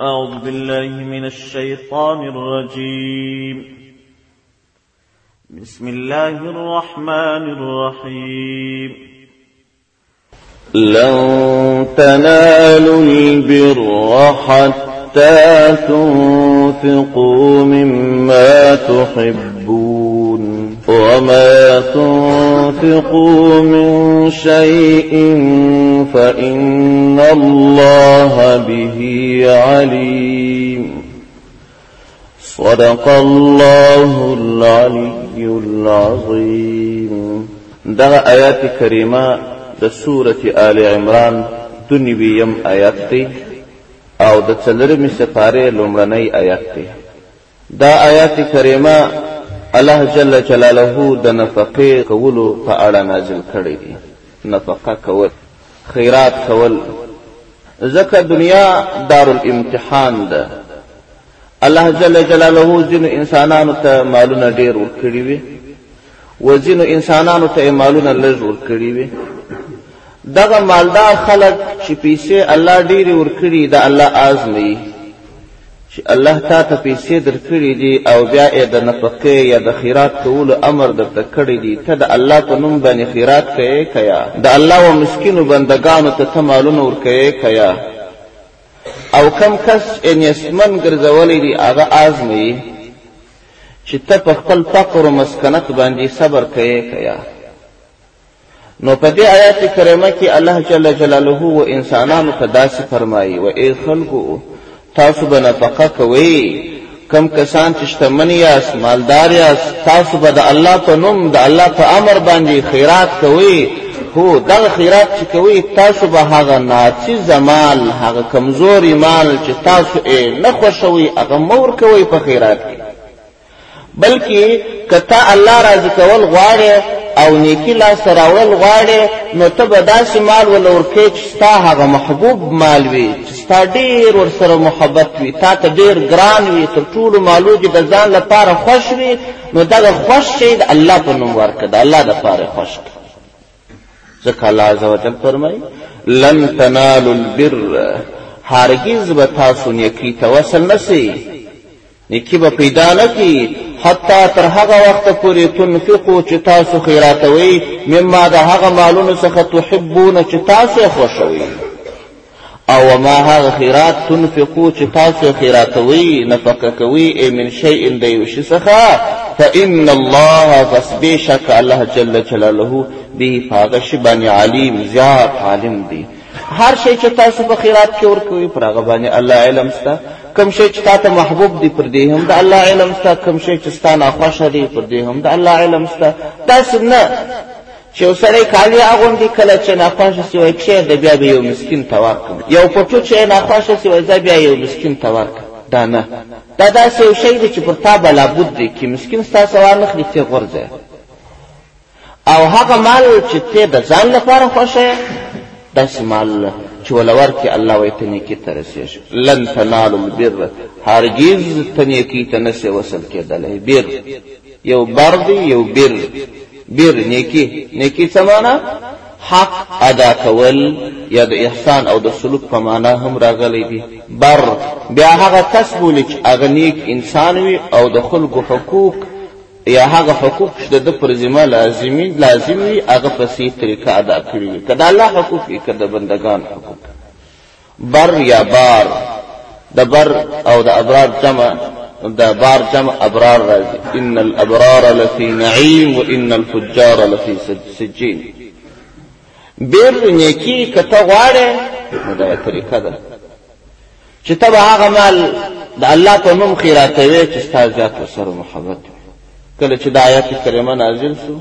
أعوذ بالله من الشيطان الرجيم. بسم الله الرحمن الرحيم. لن تنالوا البر حتى تنفقوا مما تحبون وما تنفقوا من شيء فإن الله به عليم. صدق الله العلي العظيم. دا آيات كريمة دا سورة آل عمران دنویم آیات دی او دا څلورمې سپارې لومړنۍ آیات دی. دا آیات کریمه الله جل جلاله د نفقې کولو په اړه نازل کړی دی. نفقه کول، خیرات کول، ځکه دنیا دارالامتحان ده. الله جل جلاله ځینو انسانانو ته مالونه ډېر ورکړي وي و ځینو انسانانو ته مالونه لږ ورکړي وي. دغه مالدار خلک چې پیسې الله ډېرې ورکړي د الله آزموي چې الله تا ته پیسې درکړي دي او بیا یې د نفقې یا د خیرات کولو امر درته کړی دی، ته د الله په نوم باندې خیرات کوې که یا د الله و مسکینو بندګانو ته ته مالونه ورکوې که یا او کم کس نیستمن ګرځولی دی هغه آزموي چې ته په خپل فقر و مسکنت باندې صبر کوې که یا. نو په دې آیات کریمه کې الله جل جلاله و انسانانو ته داسې فرمایي و ای خلکو تاسو به نفقه کوئ، کم کسان چې شتمن یاست مالدار یاست تاسو به د الله په نوم د الله په امر باندې خیرات کوئ. هو دغه خیرات چې کوئ تاسو به هغه ناچیزه مال، هغه کمزوري مال چې تاسو یې نه خوښوئ هغه مه ورکوئ په خیرات کې، بلکې که تا الله راضي کول غواړې او نیکی لاسته راوړل غواړې نو ته به داسې مال ول ورکوې چې ستا هغه محبوب مال وي، چې ستا ډېر ورسره محبت وي، تا ته ډېر ګران وي، تر ټولو مالو کې د ځان لپاره خوښ وي. نو دغه خوښ شی د الله په نوم ورکړه، د الله دپاره خوښ کړه. ځکه الله عز وجل فرمایي لن تنالوا البر، هرګز به تاسو نیکي ته وصل نسئ، نیکی به پیدا نه کړي حتی تر هغه وخته پورې تنفقو چې تاسو خیراتوئ مما د هغه مالونو څخه تحبونه چې تاسو یې خوښوئ او وما هغه خیرات تنفقو چې تاسو خیراتوئ نفقه کوئ من شیء د یو شي څخه فإن الله پس بېشک الله جل جلاله به په هغه شي باندې علیم زیات عالم دی. هر شی چې تاسو په خیرات کې ورکوئ پر هغه باندې الله علم سته. کم شی چې تا ته محبوب دی پر دې هم د الله علم سته، کم شی چې ستا ناخوښه دی پر دې هم د الله علم سته. داسې نه چې یو سړی کالي اغوندي کله چې ناخوښه سي وایي کښېږده بیا به یو مسکین ته ورکړم، یو پټو چې ناخوښه سي وایي زه بیا یو مسکین ته ورکړم. دا نه، دا داسې یو شی دی چې پر تا به لابد دی چې مسکین ستا سوار نه خلي ته غورځه او هغه مال چې ته د ځان لپاره خوښه داسې مال چې ولور کې الله وایي ته نیکي ته رسېږي. لن تنالوا البر، هرګز ته نیکي ته نسې وصل کېدلی. بر یو بر دی یو بر. بر نیکي څه معنا؟ حق ادا کول یا د احسان او د سلوک په معنا هم راغلی دی. بر بیا هغه کس بولي چې هغه نیک انسان وي او د خلکو حقوق یا هغه حقوق چې د پر ذمه لازم وي هغه په صحیح طریقه ادا کړي وي، که د الله حقوق وي که د بندگان حقوق. بر یا بار، د بر او د ابرار جمع، د بار جمع ابرار راځي. ان الابرار لفی نعیم و ان الفجار لفی سجین. بر نیکی که ته غواړې نو دا طریقه ده چې ته به هغه مال د الله په نوم خیراتوې چې ستا زیات ورسره محبت وي. کله چې د آیات کریمه نازل شو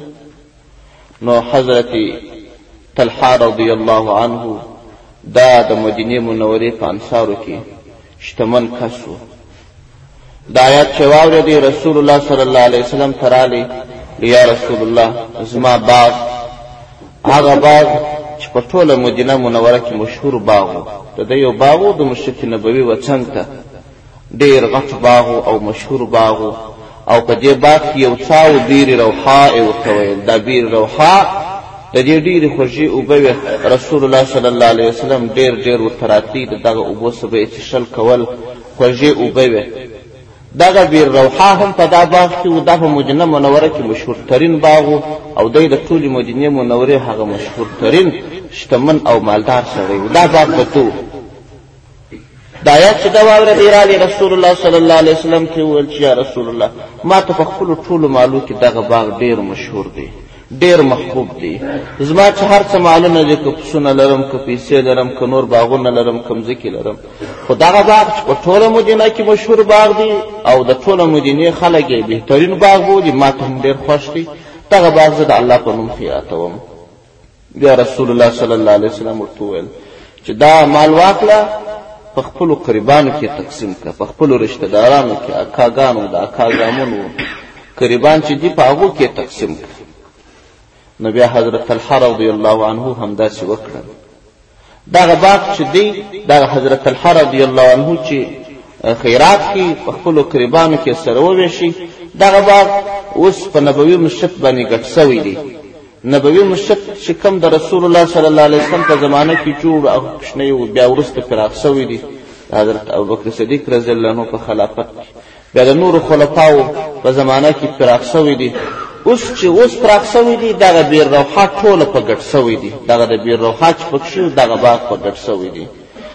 نو حضرت طلحه رضی الله عنه دا د مدینې منورې په انصارو کې شتمن کس و. د آیات چې واورېدی رسول الله صلی الله علیه وسلم ته راغی یا رسول الله زما باغ، هغه باغ چې په ټوله مدینه منوره کې مشهور باغ و، د ده یو باغ و د مسجد نبوي و څنګ ته ډېر غټ باغ او مشهور باغ و او په دې باغ کې یو څاو بیر روحاء ورته ویل. دا بیر روحاء د دې ډېرې خوږې اوبه وې. رسول الله صلی الله علیه وسلم ډېر ورته راتلي، د دغه اوبو څخه به یې څښل کول، خوږې اوبه وې. دغه بیر روحا هم په دا باغ کې و. دا په مدینه منوره کې مشهورترین باغ و او دی د ټولې مدینې منورې هغه مشهورترین شتمن او مالدار سړی و. دا باغ به تو دا آیات چې دا واورېدی راغلی رسول الله صلی الله علیه وسلم کې وویل چې یا رسول الله ما ته په خپلو ټولو مالو کې دغه باغ ډېر مشهور دی، ډېر محبوب دی. زما چې هر څه مالونه دي، که پسونه لرم، که پیسې لرم، که نور باغونه لرم، که مځکې لرم، خو دغه باغ چې په ټوله مدینه کې مشهور باغ دی او د ټوله مدینې خلک یې بهترین باغ بولي، ما ته هم ډېر خوښ دی. دغه باغ زه د الله په نوم خیاتوم. بیا رسول الله صلی الله علیه وسلم ورته وویل چې دا مال واخله، په خپلو قریبانو کې تقسیم کړه، په خپلو رشته دارانو کې، اکاګانو د اکاګامونو قریبان چې دي په هغو کې تقسیم کړه. نو بیا حضرت طلحه رضی الله عنه همداسې وکړل. دغه باغ چې دی، دغه حضرت طلحه رضی الله عنه چې خیرات کې په خپلو قریبانو کې سره وویشي، دغه باغ اوس په نبوي مسجد باندې ګډ سوی دی. نبوي مسجد چې کوم د رسول الله صلی الله علیه وسلم په زمانه کې جوړ او کوچنی و، بیا وروسته پراخ سوی دی حضرت ابوبکر صدیق رضی الله عنه په خلافت کې، بیا د نورو خلفاو په زمانه کې پراخ سوی دی. اوس پراخ سوی دی، دغه بیر روحا ټوله په ګډ سوی دی. دغه د بیر روحا چې پکښې دغه باغ په ګډ سوی دی.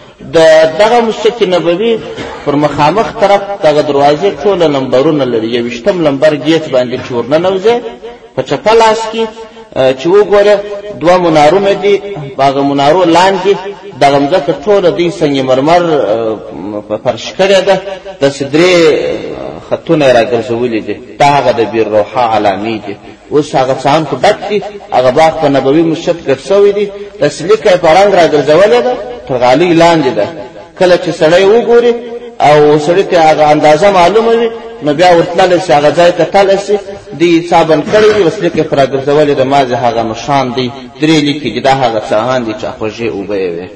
دغه مسجد نبوي پر مخامخ طرف دغه دروازې ټوله نمبرونه لري. 21 نمبر ګیټ باندې چې ورننوځې په چپه لاس کې چې وګوره 2 منارونه دي، هغه منارو لاندې دغه مځکه ټوله دی سنگ مرمر په فرش کړې ده، داسې 3 خطونه یې راګرځولي دي. دا هغه د بیر روحا علامې دي. اوس هغه څان خو ډک دي، هغه باغ په نبوي مسجد ګډ سوی دي، داسې لیکه یې په رنګ راګرځولې ده، تر غالۍ لاندې ده. کله چې سړی وګوري او سړي ته هغه اندازه معلومه وي، نو بیا ورتللی سي، هغه ځای ته تللی سي، دی څابن کړی وي، اوس لیکه یې په راګرځولې ده، مازې هغه نښان دی، 3 لیکې دي، دا هغه څاهان دي چې خوږې اوبه یې وې.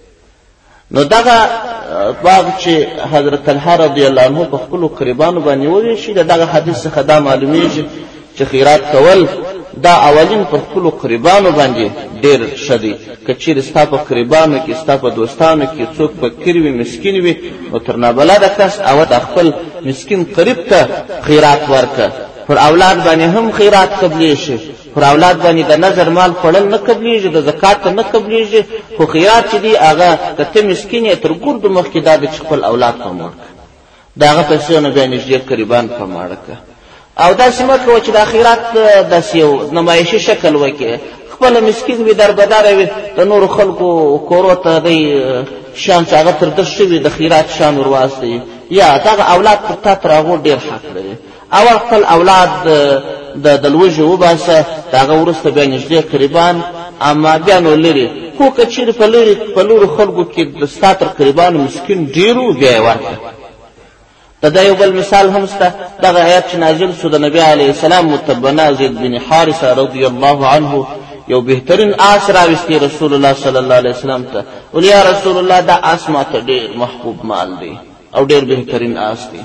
نو دغه باغ چې حضرت طلحه رضی الله عنه په خپلو قریبانو باندې وویشي، د دغه حدیث څخه دا معلومیږي چې خیرات کول دا اولین پر خپلو قریبانو باندې ډېر ښه دی. که چیرې ستا په قریبانو کې، ستا په دوستانو کې څوک فقیر وي، مسکین وي، نو تر نابلده کس او د خپل مسکین قریب ته خیرات ورکړه. پر اولاد باندې هم خیرات قبلې شي. پر اولاد باندې د نظر مال خوړل نه قبلېږي، د زکات نه قبلېږي، خو خیرات چې دی هغه که ته مسکین یې تر ګردو مخکې دا دی چې خپل اولاد په مړ کړه، د هغه پیسې نه بیا نږدې قریبان په ماړه کړه. او داسې مه کوه چې د خیرات داسې یو نمایشي شکل وکړي، خپله مسکین وي، دربداره وي، د نورو خلکو کورو ته دی شیان چې هغه تر ده شوي د خیرات شیان ور واستوي. یا دغه اولاد پر تا تر هغو ډېر حق لري. اول خپل اولاد د لوږې وباسه، د هغه وروسته بیا نږدې قریبان، اما بیا نو لرې. خو که چېرې په لورو خلکو کې د ستا تر قریبانو مسکین ډېر و، بیا یې ورکړه. د دا یو بل مثال هم شته. دغه آیات چې نازل شو، د نبي علیه السلام متبنه زید بن حارثه رضی الله عنه یو بهترین آس راوستی رسول الله صلی الله علیه وسلم ته، ول یا رسول الله دا آس ماته ډېر محبوب مال دی او ډېر بهترین آس دی،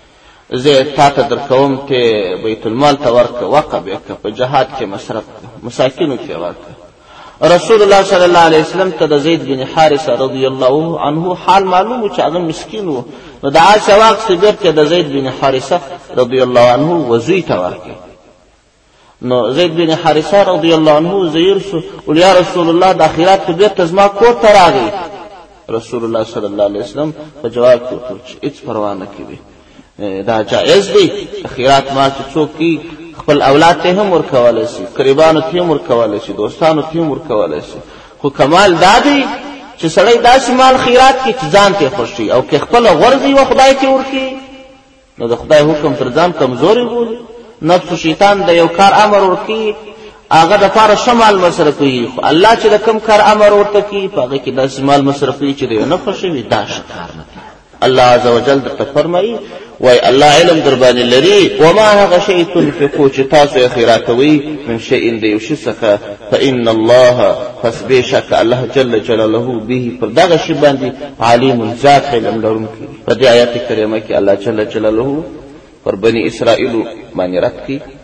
زه تا ته درکوم، ته بیت المال ته ورکړه، وقف یې کړه، په جهاد کې مصرف کړه، مساکینو کې ورکړه. رسول الله صلی الله علیه وسلم ته د زید بن حارثه رضی الله عنه حال معلوم و چې هغه مسکین و. نو د آس یې واخیستې، بېرته د زید بن حارثه رضی الله عنه وزوی ته ورکړه. نو زید بن حارثه رضی الله عنه زیر شو، ول یا رسول الله د خیرات په بېرته زما کور ته راغی. رسول الله صلی الله علیه وسلم په جواب کې ورته چې هېڅ پروا نه کوي، دا جائز دی. خیرات مال چې څوک کوي، خپل اولاد ته هم ورکولی شي، قریبانو ته هم ورکولی شي، دوستانو ته هم ورکولی شي. خو کمال دا دی چې سړی داسې مال خیرات کړي چې ځان ته خوښ شي، او که خپله غورځي و خدای ته ورکړي، نو د خدای حکم تر ځان کمزوري بولي. نفس و شیطان د یو کار امر ورکړي، هغه دپاره ښه مال مصرفوي، خو الله چې د کوم کار امر ورته کوي، په هغه کې داسې مال مصرفوي چې د یو نه خوښوي، دا ښه کار نه کوي. الله عز وجل درته فرمایي، وای الله علم در باندې لري، وما هغه شی تنفقو چې تاسو یې خیراتوئ، من شیء د یو شي څخه، فإن الله پس بېشکه الله جل جلاله به پر دغه شي باندې علیم ذات علم لرونکی. په دې آیات کریمه کې الله جل جلاله پر بني اسرائیلو باندې رد کړي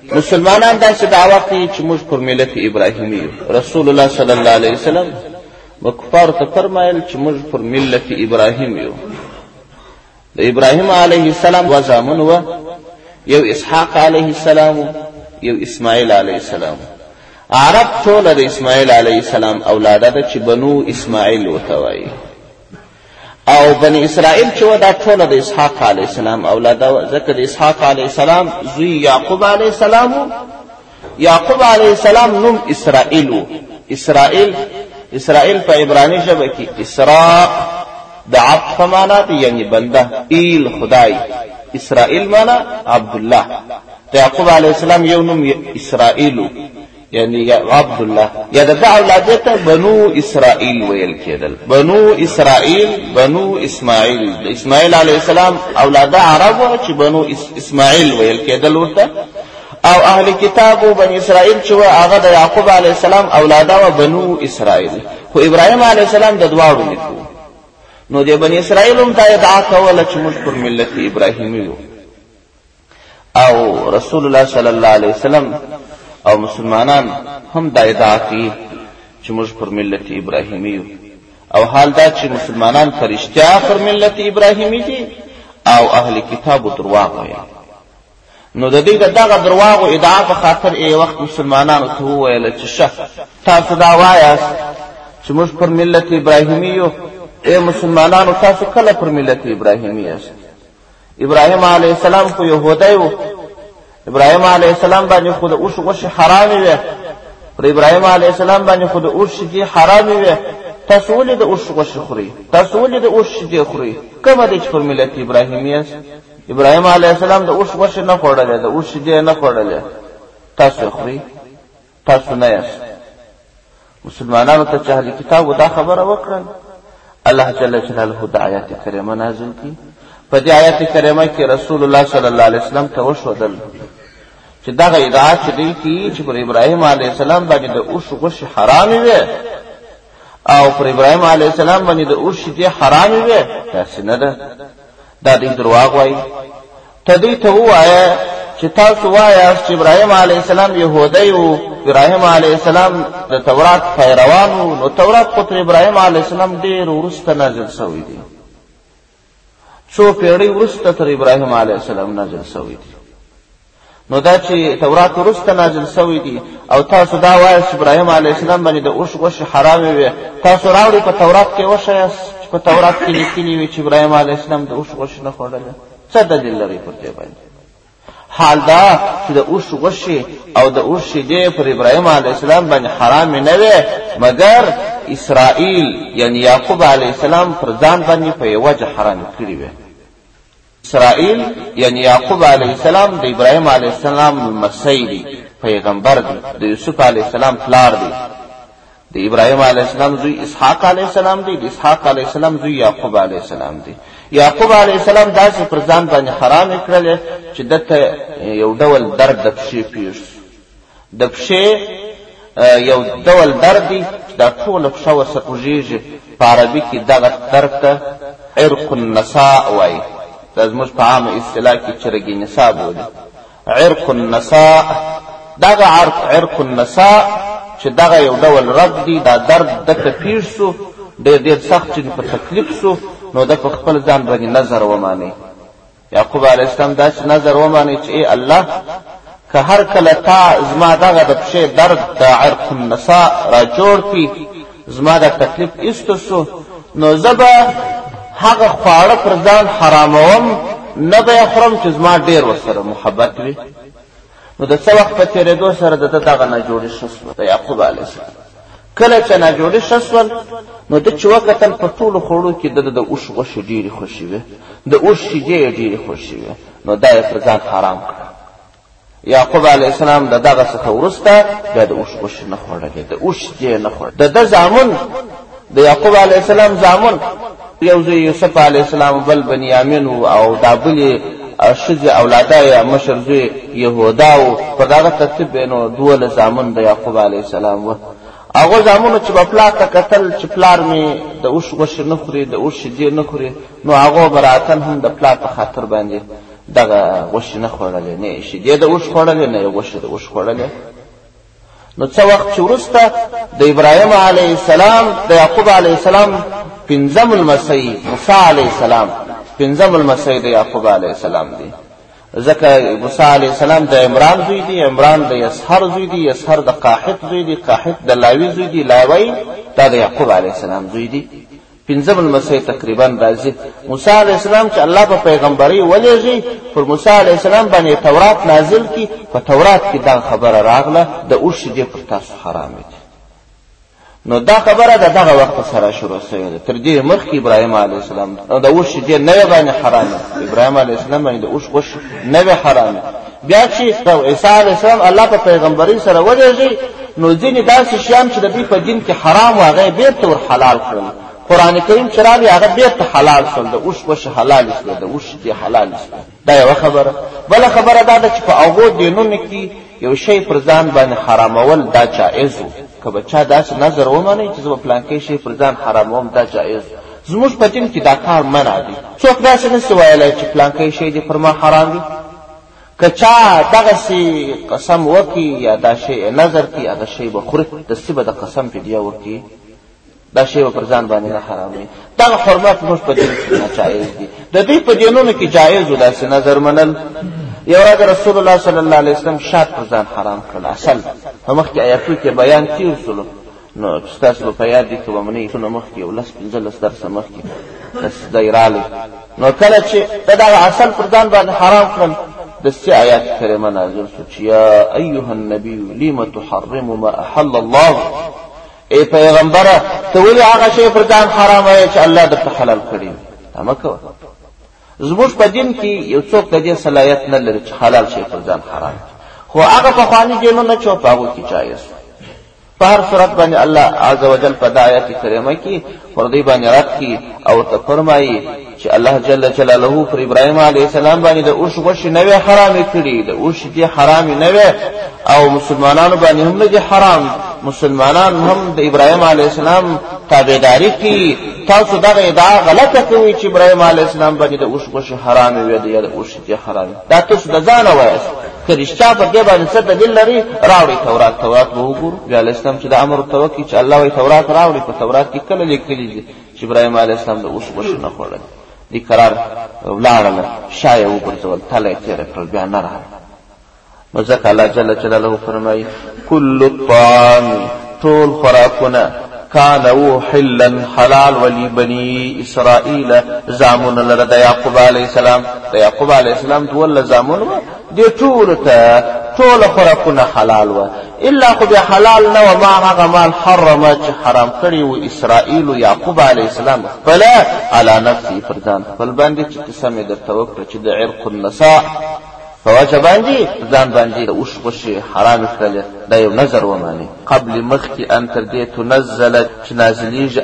مسلمانان داسې دعوه کوي چې موږ پر ملت ابراهیمي یو. رسول الله صلی الله علیه وسلم به کفارو ته فرمایل چې موږ پر ملت ابراهیم یو. د ابراهیم علیه السلام دوه زامن وه، یو اسحاق علیه السلام یو اسماعیل علیه السلام. عرب ټوله د اسماعیل علیه السلام اولاده ده چې بنو اسماعیل ورته وایي، او بني اسرائیل چې و دا ټوله د اسحاق علیه السلام اولاده وه، ځکه د اسحاق علیه السلام زوی یعقوب علیه السلام و. یعقوب علیه السلام نوم اسرائیل و. اسرائیل په عبرانی ژبه کې اسراء د عبد په معنا دی، یعنی بنده، ایل خدای. اسرائیل معنا عبدالله. د یعقوب علیه السلام یو نوم اسرائیل یعنی عبدالله، یا د ده اولاده ته بنو اسرائیل ویل کېدل. بنو اسرائیل، بنو اسماعیل. د اسماعیل علیه السلام اولاده عرب وه چې بنو اسماعیل ویل کېدل ورته، او اهل کتابو بني اسرائیل چې وه هغه د یعقوب علیه السلام اولاده وه بنو اسرائیل. خو ابراهیم علیه السلام د دواړو نیکه و. نو د بني اسرائیل هم دا ادعا کوله چې موږ پر ملت ابراهیمي یو، او رسول الله صلی الله علیه وسلم او مسلمانان هم دا ادعا کوي چې موږ پر ملت ابراهیمي یو. او حال دا چې مسلمانان په رښتیا پر ملت ابراهیمي دي او اهل کتابو درواغ وایي. نو د دې دغه درواغو ادعا په خاطر یو وخت مسلمانانو ته وویل چې شه تاسو دا وایاست چې موږ پر ملت ابراهیمي یو. ای مسلمانانو تاسو کله پر ملت ابراهیمي یاست؟ ابراهیم علیه السلام خو یهودی و. ابراهیم علیه السلام باندې خو د اوښ غوښې حرامې وې. پر ابراهیم علیه السلام باندې خو د اوښ شیدې حرامې وې. تاسو ولې د اوښ غوښې خورئ؟ تاسو ولې د اوښ شیدې خورئ؟ کومه ده چې پر ملت ابراهیمي یاست؟ ابراهیم علیه السلام د اوښ غوښې نه خوړلې، د اوښ شیدې نه خوړلې. تاسو یې خورئ؟ تاسو نه یاست. مسلمانانو ته چې اهل کتابو دا خبره وکړل، الله جل جلاله د آیات کریمه نازل کړي. په دې آیات کریمه کې رسول الله صلی الله علیه وسلم ته وښودل چې دغه ادعا چې دوی کوي چې پر ابراهیم علیه السلام باندې د اوښ غوښې حرامې وې او پر ابراهیم علیه السلام باندې د اوښ شیدې حرامې وې، داسې نه ده. دا دوی درواغ وایي. ته دوی ته ووایه چې تاسو وایاست چې ابراهیم علیه السلام یهودی و، ابراهیم علیه السلام د تورات پیروان و. نو تورات خو تر ابراهیم علیه السلام ډېر وروسته نازل شوی دی، څو پیړۍ وروسته تر ابراهیم علیه السلام نازل شوی دی. نو دا چې تورات وروسته نازل شوی دی او تاسو دا وایاست چې ابراهیم علیه السلام باندې د اوښ غوښې حرامې وې، تاسو راوړئ په تورات کې وښیاست چې په تورات کې لیکلي وي چې ابراهیم علیه السلام د اوښ غوښې نه خوړلې. څه دلیل لرئ پر دې باندې؟ حال دا چې د اوښ غوښې او د اوښ شیدې پر ابراهیم علیه السلام باندې حرامې نه وې، مګر اسرائیل یعنی یعقوب علیه السلام پر ځان باندې په یوه وجه حرامې کړې وې. اسرائیل یعنی یعقوب علیه السلام د ابراهیم علیه السلام لمسی دی، پیغمبر دی، د یوسف علیه السلام پلار دی. د ابراهیم علیه السلام زوی اسحاق علیه السلام دی، د اسحاق علیه السلام زوی یعقوب علیه السلام دی. یعقوب علیه السلام داسې پر ځان باندې حرام کړل چې دته یو ډول درد د پښې پیښ شو. د پښې یو ډول درد دی چې دا ټوله پښه ورسره خوږېږي. په عربي کې دغه درد ته عرق النساء وایي. دا زموږ په عامه اصطلاح کې چرګې نسا بولي. عرق النساء، دغه عرق النساء چې دغه یو ډول رد دی، دا درد دته پیښ شو، ډېر سخت چې په تکلیف شو. نو د په خپل ځان باندې نظر وماني. یعقوب علیه السلام داسې نظر وماني چې ای الله، که هر کله تا زما دغه د پښې درد د عرق النساء را جوړ کړي، زما د تکلیف ایسته شو، نو زه به هغه خواړه پر ځان حراموم، نه به یې خورم چې زما ډېر ورسره محبت وي. نو د څه وخت په تېرېدو سره د ده دغه ناجوړي ښه شوه د یعقوب علیه السلام. کله چې ناجوړي ښه شول، نو ده چې وکتل په ټولو خوړو کې د اوښ غوښې ډېرې خوښې وې، د اوښ شیدې یې ډېرې خوښې وې. نو دا یې پر ځان حرام کړه. یعقوب علیه السلام د دغه څخه وروسته بیا د اوښ غوښې نه خوړلې، د اوښ شیدې یې نه خوړلې. د ده زامن، د یعقوب علیه السلام زامن، یو زوی یوسف علیه السلام، بل بنیامین او دا بلې ښځې اولاده یې مشر زوی یهودا و. په دغه ترتیب نو 12 زامن د یعقوب علیه السلام وه. هغو زامنو چې به پلار ته کتل چې پلار مې د اوښ غوښې نه خوري، د اوښ شیدې نه خوري، نو هغو به راتل هم د پلار په خاطر باندې دغه غوښې نه خوړلې، نه شیدې د اوښ خوړلې، نه غوښې د اوښ خوړلې. نو څه وخت چې وروسته د ابراهیم علیه السلام د یعقوب علیه السلام پنځم لمسی موسی علیه السلام، پنځم لمسی د یعقوب علیه السلام دی. ځکه موسی علیه السلام د عمران زوی دی، عمران د یسحر زوی دی، یسحر د قاحط زوی دی، قاحط د لاوی زوی دی، لاوی دا د یعقوب علیه السلام زوی دی. پنځم لمسی تقریبا راځي. موسی علیه السلام چې الله په پیغمبري ولېږي، پر موسی علیه السلام باندې تورات نازل کی، په تورات کې دا خبره راغله د اوښ شیدې پر تاسو حرام دي. نو دا خبره د دغه وخت سره شروع شوې ده. تر دې مخکې ابراهیم علیه السلام د اوښ شیدې نه باندې حرام دي، ابراهیم علیه السلام باندې د اوښ غوښه نه حرام. بیا چې عیسی علیه السلام الله په پیغمبري سره ولېږي، نو ځینې داسې شیان چې د دې په دین کې حرام واغې بیرته ور حلال کړل. قرآن کریم چې راغی هغه بیرته حلال شول، د اوښ غوښه حلال شوه، د اوښ شیدې حلال شوه. دا یوه خبره. بله خبره دا ده چې په هغو دینونو کې یو شی پر ځان باندې حرامول دا جایز و. که به چا داسې نظر ومنئ چې زه به پلانکی شی پر ځان حراموم، دا جایز. زموږ په دین کې دا کار منع دی. څوک داسې نشي ویلی چې پلانکی شی دې پر ما حرام دی. که چا دغسې قسم وکړي یا دا شی نظر کړي، هغه شی به خوري، داسې به د قسم فدیه ورکړي، دا شی به پر ځان باندې نه حراموي. دغه حرمت زموږ په دین کې ناجایز دي. د دوی په دینونو کې جایز و داسې نظر منل. یو ورځ رسول الله صلی الله علیه وسلم شات پر ځان حرام کړل. اصل په مخکې آیاتو کې بیان تیر شول، نو ستاسو به په یاد دي که به منئ څونه مخکې یو 10-15 درسه مخکې دی راغلی. نو کله چې دغه اصل پر ځان باندې حرام کړل، داسې آیات کریمه نازل شو چې یا ایها النبي لم تحرم ما احل الله، ای پیغمبره ته ولې هغه شی پر ځان حراموې چې الله درته حلال کړي؟ دا مه کوه. زموږ په دین کې یو څوک د دې صلاحیت نه لري چې حلال شی پر ځان حرام کړي، خو هغه پخواني دینونه چې په هغو کې جایز. په هر صورت باندې الله عز وجل په دا آیات کریمه کې پر دې باندې رد کړي او ورته فرمایي چې الله جل جلاله پر ابراهیم علیه السلام باندې د اوښ غوښې نه وې حرامې کړي، د اوښ شیدې حرامې نه وې، او مسلمانانو باندې هم نه دي حرام. مسلمانان هم د ابراهیم علیه السلام تابعداري کوي. تاسو دغه ادعا غلطه کوئ چې ابراهیم علیه السلام باندې د اوښ غوښې حرامې وې یا د اوښ شیدې حرامې. دا تاسو د ځانه وایاست. که رښتیا پر دې باندې څه دلیل لري، راوړئ تورات به وګورو. بیا علیه السلام چې د امر ورته وکړي چې الله وایي تورات راوړئ، په تورات کې کله لیکلي دي چې ابراهیم علیه السلام د اوښ غوښې نه خوړل. دې قرار ولاړله، شا یې وګرځول، تله یې تېره کړل، بیا نه راغله. نو ځکه الله جل جلاله فرمایي کل الطعام، ټول خوراکونه کان و حلا حلال ولی بنی اسرائیل، زامن لره د یعقوب علیه السلام. د یعقوب علیه السلام دوله زامن و، دې ټولو ته ټول خوراکونه حلال و، الا خو بیا حلال نه و ما هغه مال حرمه چې حرام کړي و اسرائیل و یعقوب علیه السلام خپل علی نفسه، پر ځان خپل باندې چې قسم یې درته وکړه چې د عرق النساء په وجه باندې ځان باندې د اوښ غوښې حرام کړلې. دا یو نظر وماني. قبل مخکې ان تر دې تنزل چې نازلیږي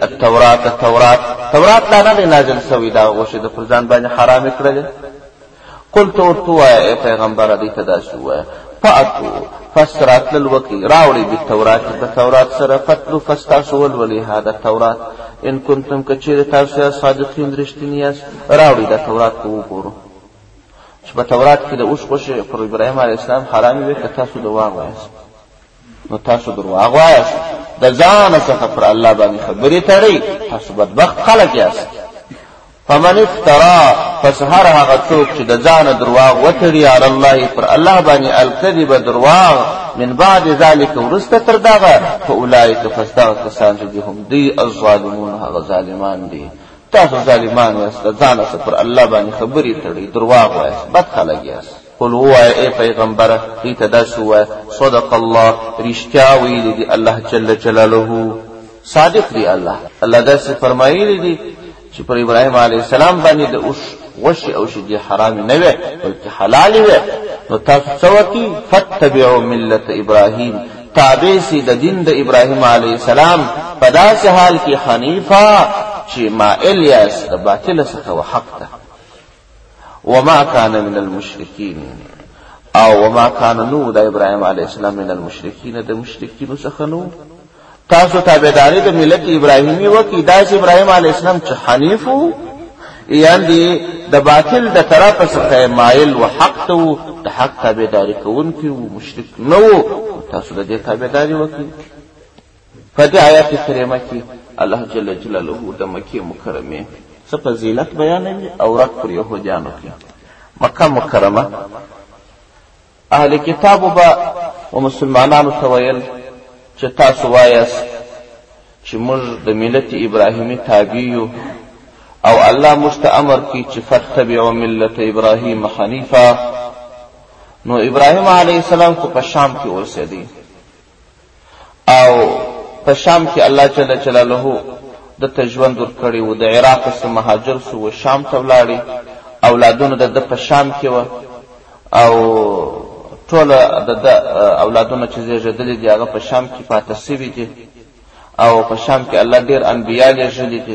تورات لا نه دی نازل شوی، دا غوښې د پر ځان باندې حرام کړلې. قلت ورته ووایه ای پیغمبره دې ته داسې ووایه فاتو فسراتل وکي راوړي بالتورات، په تورات سره فتلو فستاسو ولولي هذا التورات ان کنتم کچیر تاسو صادقین رښتینی یاست، راوړي دا تورات کو وګورو چې په تورات کې د اوښ غوښې پر ابراهیم علیه السلام حرامې وې. که تاسو دروغ وایاست نو تاسو دروغ وایاست، د ځانه څخه پر الله باندې خبرې تړئ، تاسو بدبخت خلک یاست. فمن افترا، پس هر هغه څوک چې د ځانه دروغ وتړي علی الله پر الله باندې الکذب دروغ من بعد ذلك ورسته تر دغه، فاولئک فاستغ کسان چې هم دی الظالمون، هغه ظالمان دي. تاسو ظالمان یاست، د ځانه پر الله باندې خبرې تړئ، دروغ وایاست، بد خلک یاست. قل هو ای پیغمبره دې ته داسې ووایه صدق الله، رښتیا ویلي دي الله جل جلاله، صادق دی الله. الله داسې فرمایلی دي چې پر ابراهیم علیه السلام باندې د اوښ غوښې او شیدې حرامې نه وې بلکې حلالې وې. نو تاسو څه وکړئ؟ فاتبعوا ملت ابراهیم، تابع سي د دین د ابراهیم علیه السلام په داسې حال کې حنیفا چې مائل یاست د باطل څخه و حق ته. وما كان من المشرکین، او وما كان نو د ابراهیم علیه السلام من المشرکین، د مشرکینو څخه نو. تاسو تابعداري د ملت ابراهیمی وکي، داس ابراهیم علیه السلام چې حنیف وو، یعنی د باطل د طرفه څخه مایل و حق ته و د حق تابعداري کوونکي و مشرک نه و تاسو د دې تابعداري وکړئ. په دې آیات کریمه کې الله جل جلاله د مکې مکرمه څه فضیلت بیانوي او رد پر یهودیانو کې. مکه مکرمه اهل کتابو به و مسلمانانو ته ویل چې تاسو وایاست چې موږ د ملت ابراهیمي تابع یو او الله موږ ته امر کوي چې فتبعوا ملت ابراهیم حنیفا. نو ابراهیم علیه السلام خو په شام کې اوسېدی او په شام کې الله جل جلاله د ژوند ورکړی و. د عراق څخه مهاجر سو و شام ته ولاړی. اولادونه د په شام کې و او ټول د اولادونه چې زیږیدلي دي هغه په شام کې پاتې شوي دي او په شام کې الله ډېر انبیا لېږلي دي.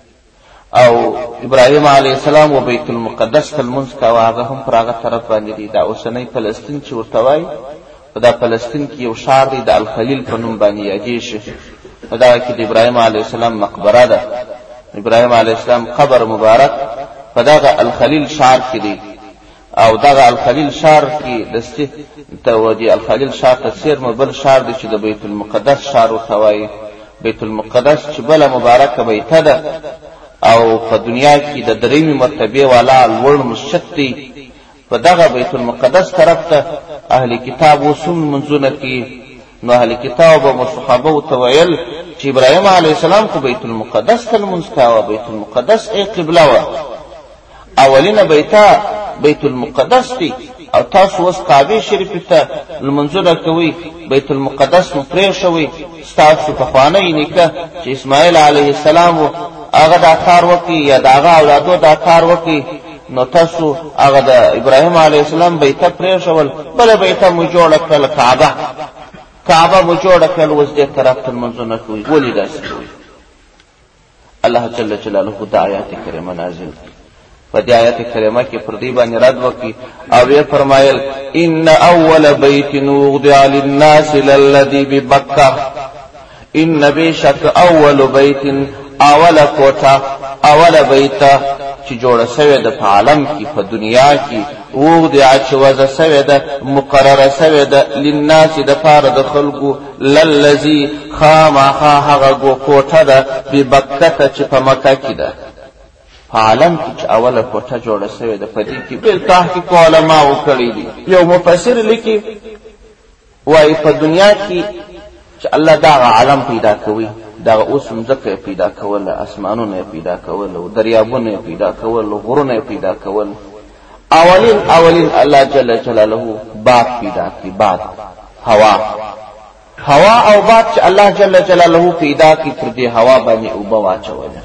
او ابراهیم علیه السلام و بیت المقدس ته لمونځ کاوه، هغه هم پر هغه طرف باندې دی. دا اوسنی فلسطین چې ورته وایي، په دا فلسطین کې یو ښار دی د الخلیل په نوم باندې یادېږي. په دغه کې د ابراهیم علیه السلام مقبره ده. ابراهیم علیه السلام قبر مبارک په دغه الخلیل ښار کې دی او دغه الخلیل ښار کې دسته ته ودی الخلیل ښار ته څیرمه بل ښار دی چې د بیت المقدس ښار ورته وایي. بیت المقدس چې بله مبارکه بیته ده او په دنیا کې د دریمې مرتبې والا لوړ مسجد دی. په دغه بیت المقدس طرف ته اهل کتاب وسوم منځونه کوي. نو اهل کتاب او صحابه ته ویل چې ابراهیم علیه السلام خو بیت المقدس ته لمونځ کاوه. بیت المقدس ای قبله وه، اولینه بیت المقدس دی او تاسو اوس کعبه شریفه ته لمونځونه کوئ. بیت المقدس مو پرېښوئ. ستاسو پخوانی نیکه چې اسماعیل علیه السلام و هغه دا کار وکړي یا د هغه اولادو دا کار وکړي، نو تاسو هغه د ابراهیم علیه السلام بیته پرېښول، بله بیته مو جوړه کړل کعبه مو جوړه کړل. اوس دې طرف ته لمونځونه کوئ. ولې داسې کوئ؟ الله جل جلاله د آیات کریمه نازل کړي. په دې آیات کریمه کې پر دې باندې رد وکړي او یې فرمایل ان اول بیت وضع للناس للذي ببکه. ان بشک اول بیت اول کوټه اول بیته چې جوړه سوې ده په عالم کې په دنیا کې وضع چې وضع سوې ده مقرره سوې ده للناس دپاره د خلکو للذي خامخا هغه کوټه ده ببکه چې په مکه کې ده. په عالم کې چې اوله کوټه جوړه سوې ده په دې کې بل تحقیق علماء وکړي دي. یو مفسر لیکي وایي په دنیا کې چې الله دغه عالم پیدا کوي، دغه اوس مځکه پیدا کول، اسمانونه پیدا کول او دریابونه پیدا کول او غرونه پیدا کول. اولین الله جل جلاله باد پیدا کی، باد هوا او باد چې الله جل جلاله پیدا کی پر دې هوا باندې اوبه واچوله.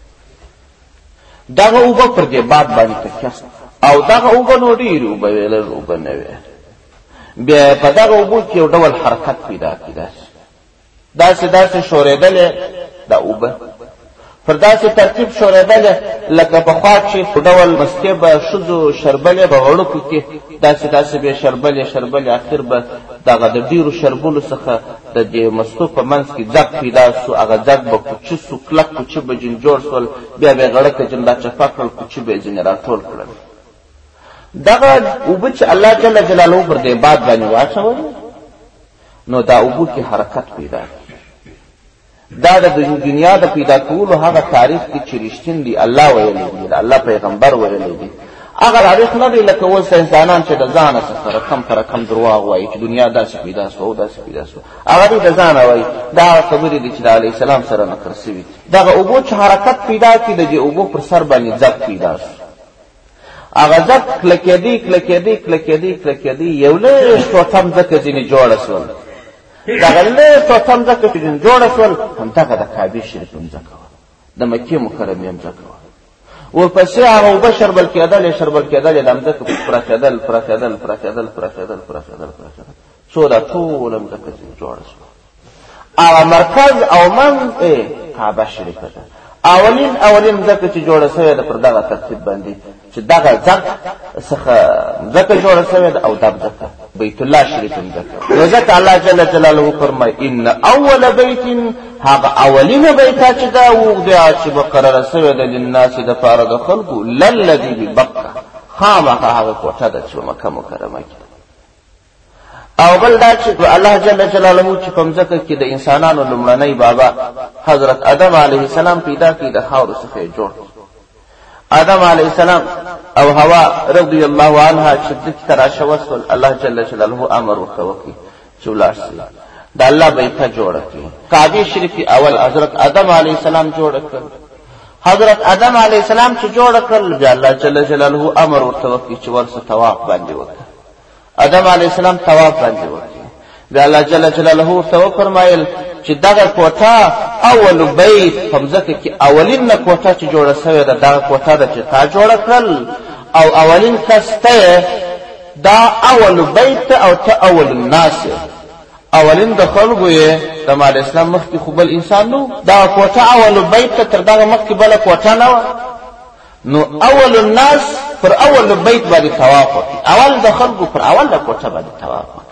دغه اوبه پر دې باد باندې تکیاست او دغه اوبه نو ډېرې اوبه ویل اوبه نه وې. بیا په دغه اوبو کې یو ډول حرکت پیدا کېده، داسې شورېدلې د اوبه پر داسې ترتیب شورېدلې لکه پخوا چې په ډول مستې به ښځو شربلې به غړوکو کې داسې به شربلې اخر به دغه د ډېرو شربلو څخه د دې مستو په منځ کې ځګ پیدا سو. هغه ځګ به کوچه سو، کلک کوچه به ځینې جوړ سول، بیا به یې غړکه جندا چپه کړل، کوچه به یې ځینې راټول کړل. دغه اوبه چې الله جل جلاله پر دې باد باندې واچول، نو دا اوبو کې حرکت پیدا دا د دنیا د پیدا کولو هغه تاریخ کې چې رښتین دی الله ویلی دی، الله پیغمبر ویلی دی. هغه تاریخ نه دی لکه اوس انسانان چې د ځانه څخه رقم پر رقم درواغ وایي چې دنیا داسې پیدا سو او داسې پیدا سو. هغه دی د ځانه وایي. دا خبرې دي چې د علیه السلام سره نقل سوي. دغه اوبو چې حرکت پیدا کړي د دې اوبو پر سر باندې ځګ پیدا سو. هغه ځګ کلکېدی یو لږ ټوټه مځکه ځینې جوړه سول. دغه لږ ټوټه مځکه چې جوړه سول همدغه د کعبې شریفې مځکه وه، د مکې مکرمې مځکه وه. ورپسې هغه اوبه شربل کېدلې د مځکه پراخېدل څو دا ټوله مځکه جوړه سوه. هغه مرکز او منځ کعبه شریفه ده. اولین مځکه چې جوړه سوې ده پر دغه ترتیب باندې چې دغه ځګ څخه مځکه جوړه سوې ده او دا مځکه بیت الله شریف مځکه. نو ځکه الله جل جلاله فرمایي ان اول بیت هغه اولینه بیته چې دا وګړه چې مقرره شوې ده للناس د پاره د خلقو للذي ببکه خامخا هغه کوټه ده چې مکه مکرمه کې. او بل دا چې الله جل جلاله چې په مځکه کې د انسانانو لومړنی بابا حضرت آدم علیه السلام پیدا کړي د خاورو څخه جوړ. آدم علیه السلام او حوا رضی الله عنها چې د تراشه وصل الله جل جلاله امر وکړي چې ولاړ شي د الله بیت جوړ کړي. کعبه شریف اول حضرت آدم علیه السلام جوړ کړ. حضرت آدم علیه السلام چې جوړ کړل بیا الله جل جلاله امر وکړي چې ورسره طواف باندې وکړي. آدم علیه السلام طواف باندې وکړي. بیا الله جل جلاله ورته فرمایل چې دغه کوټه اول بیت همزکه کې اولین کوټه چې جوړه شوې ده دغه کوټه ده چې تا جوړ کړل او اولین کسته دا اول بیت او ته اول الناس اولین د خلقو یې د مال اسلام مخکې خو بل انسان نو دا کوټه اول بیت تر دغه مخکې بل کوټه نه نو اول الناس پر اول بیت باندې طواف وکړي. اول د خلقو پر اول د کوټه باندې طواف وکړي.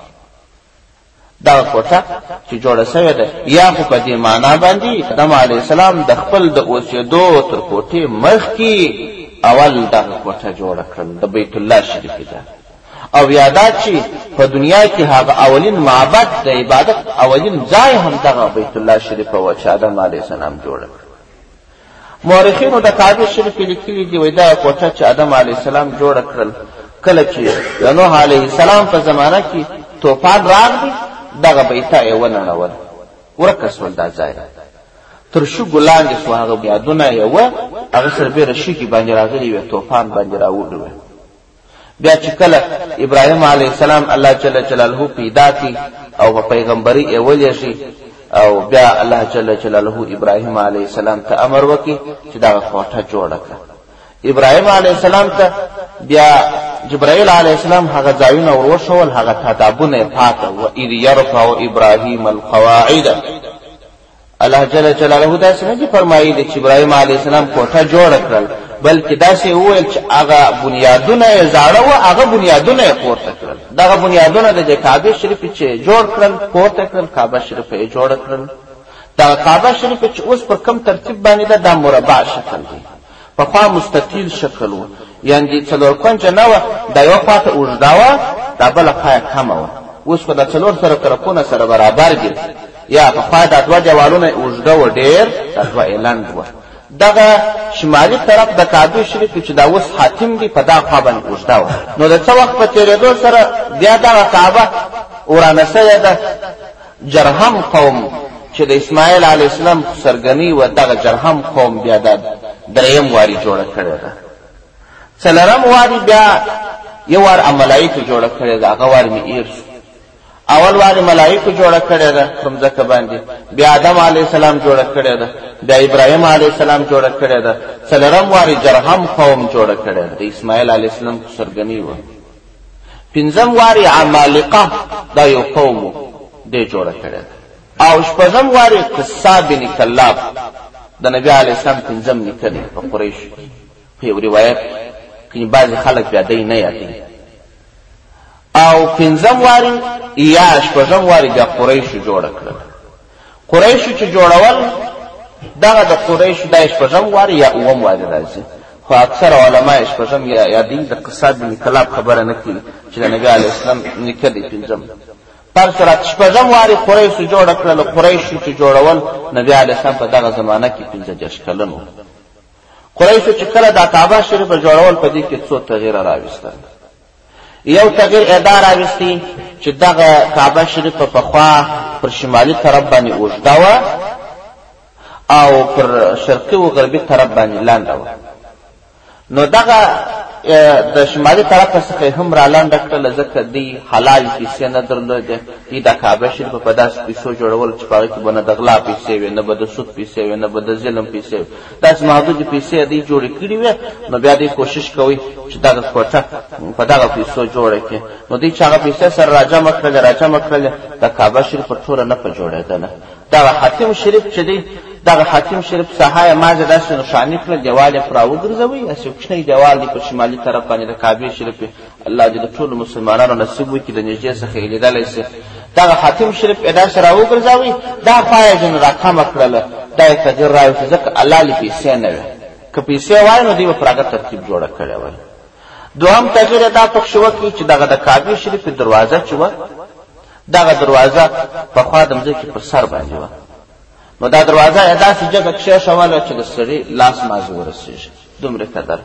دا کوټه چې جوړه شوې ده یا خو په دې معنا باندې آدم علیه السلام د خپل د اوسېدو تر کوټې مخکې اول دغه کوټه جوړه کړل د بیت الله شریف ده. او یادا چې په دنیا کې هغه اولین معبد د عبادت اولین ځای هم دغه بیت الله شریف او چې آدم علیه السلام جوړ کړ. مورخینو د کعبه شریف لیکلي دي وای دا کوټه چې آدم علیه السلام جوړ کړل کله چې نوح علیه السلام په زمانہ کې طوفان راغی دغه بیت یې ونړول ورکسول دا ځای تر شو ګلان دي سو هغه یادونه یې و هغه سره به رشي کې باندې راغلی و طوفان باندې راوړل. بیا چې کله ابراهيم عليه السلام الله جل جلاله پیدا کی او په پیغمبري اولیا شي او بیا الله جل جلاله ابراهيم عليه السلام ته امر وکي چې دا کوټه جوړ کړه. ابراهيم عليه السلام ته بیا جبرائیل علیه السلام هغه ځایونه وروښول هغه تادابونه پاته و اذ يرفع ابراهيم القواعد. الله جل جلاله دا څنګه فرمایي چې ابراهيم عليه السلام کوټه جوړ کړل بلکې دا څه وویل چې هغه بنیادونه یې زاړه و هغه بنیادونه یې پورته کړل. دغه بنیادونه د کعبه شریف چې جوړ کړل پورته کړل کعبه شریف یې جوړ کړل. دا کعبه شریف چې اوس په کوم ترتیب باندې د مربع شکل دی په خوا مستطیل شکل و یعنی څلور کونجه نه و دا یو خواته اوږده و دا بله خوا یې کمه و. اوس خو د څلور سره طرفونه سره برابر دي یا په خوا دا دوه دیوالونه اوږده و ډېر دا دوه یې لنډ و. دغه شمالي طرف د کعبه شریف چې دا اوس حاتم دی په دا خوا باندې اوږده و. نو د څه وخت په تېرېدو سره بیا دغه کعبه ورانه شوې ده. جرهم قوم چې د اسماعیل علیه السلام سرګنی و دغه جرهم قوم بیا د دریم واری جوړه کړې ده. څلورم واری بیا یو وار ملائکه جوړه کړې ده هغه وار میئر. اول واری ملائکه جوړه کړې ده کوم ځکه باندې بیا آدم علیه السلام جوړه کړې ده بیا ابراهیم علیه السلام جوړه کړې ده. څلورم واری جرهم قوم جوړه کړې ده د اسماعیل علیه السلام سرګنی و. پنځم واری عمالقه دا یو قوم دې جوړه کړې ده. او شپږم واری قصه بن کلاب د نبی علیه السلام پنځم نیکه دی په قریش. په یو روایت کې بعض خلک بیا دی نه یادي. او پنځم واری یا شپږم واری بیا قریش جوړ کړل. قریش چې جوړول دغه د قریش د شپږم واری یا اوم واری راځي خو اکثر علما شپږم یا دین د قصه بن کلاب خبره نه کوي چې د نبی علیه السلام نیکه دی پنځم. پر سره شپږم واری قریش جوړ کړل. قریش چې جوړول نبی علیه السلام په دغه زمانہ کې 15 کلن و. قریش چې کله د کعبه شریف جوړول په دې کې څو تغییر راوستل. یو تغییر اداره راوستي چې دغه کعبه شریف په خوا پر شمالي طرف باندې اوږده و او پر شرقي او غربي طرف باندې لنډه و. نو دغه د شمالي طرف څخه هم را لنډه کړل ځکه دی حلال پیسې نه درلودې. دی د کعبه شریف په داسې پیسو جوړول چې په هغې کې به نه د غلا پیسې وي نه به د سود پیسې وي نه به د ظلم پیسې وي. داسې محدودې پیسې دی جوړې کړي وي. نو بیا دی کوشش کوي چې دغه کوټه په دغه پیسو جوړه کړي. نو دی چې هغه پیسې سره راجمع کړلې د کعبه شریف په ټوله نه په جوړېدله. دغه حاتم شریف چې دی دغه حاتم شریف ساحه مازه داسې نشانی کړل دیوال یې پر وګرځوي. اسې کوچنی دیوال دی په شمالي طرف باندې د کعبه شریف الله دې ټول مسلمانانو نصیب وکړي د نږدې څخه لیدلی شي. دغه حاتم شریف ادا سره وګرځاوي دا پای جن راکمه کړل دا تغیر راوي چې ځکه الله لې پیسې نه وي که پیسې وای نو دی په هغه ترتیب جوړ کړی وای دوهم تغیر دا پکښ وکړي چې دغه د کعبه شریف دروازه چې و دغه دروازه په خوا د مځکې پر سر باندې و نو دا دروازه ادا سي جګه کښې شواله چې د سړي لاس مازه ورسېږي دومره قدر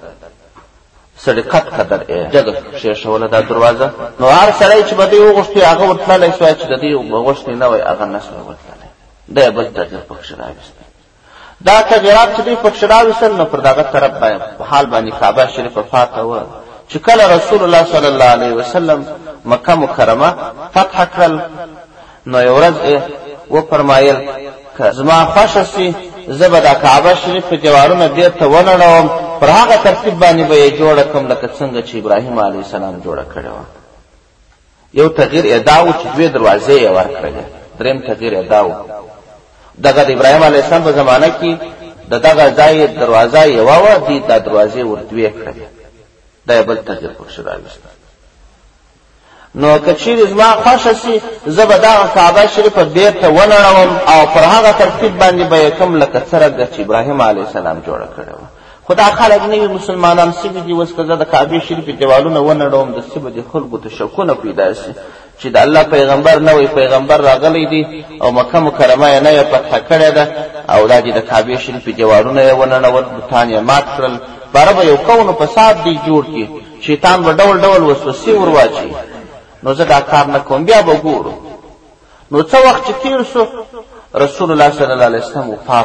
صدقت قدر جګه کښې شواله دا دروازه نو هر سړی چې بده وغوښتي هغه ورتللی شوی چې د دې وغوښتي نه وای هغه نشوی ورتللی دا بل تغیر پکښ راوست دا تغیرات چې دوی پکښ راوستل نو پر دغه طرف باندې په حال باندې کعبه شریفه فاته و چې کله رسول الله صلی الله علیه وسلم مکه مکرمه فتح کړل نو یو ورځ و فرمایل که زما خوښه سي زه به دا کعبه شریف په دیوالونه بیرته ونړوم پر هغه ترتیب باندې به یې جوړه کړم لکه څنګه چې ابراهیم علیه السلام جوړه کړې وه یو تغییر ادا و چې دوې دروازې یې ورکړلې درېیم تغییر ادا و دغه د ابراهیم علیه السلام په زمانه کې د دغه ځای دروازه یوه وه دوی دا دروازې ور دوې کړلې دا بل تغییر پکښې راوست نو که چیرې زما خوښه سي زه به دغه کعبه شریفه بیرته ونړوم او پر هغه ترتیب باندې به یې کوم لکه څرنګه چې ابراهیم علیه السلام جوړه کړې وه خو دا خلک نوي مسلمانان سوي دي اوس که زه د کعبې شریفې دیوالونه ونړوم داسې به د خلکو ته شکونه پیدا سي چې د الله پیغمبر نوی پیغمبر راغلی دی او مکه مکرمه یې نوې فتحه کړې ده او دا چې د کعبې شریفې دیوالونه یې ونړول بوتان یې مات کړل باره به یو کون فساد دی جوړ کړي شیطان به ډول ډول وسوسې ور واچوي نو زه دا کار نه کوم بیا به ګورو نو څه وخت چې تېر سو رسول الله صلی الله علیه وسلم وفات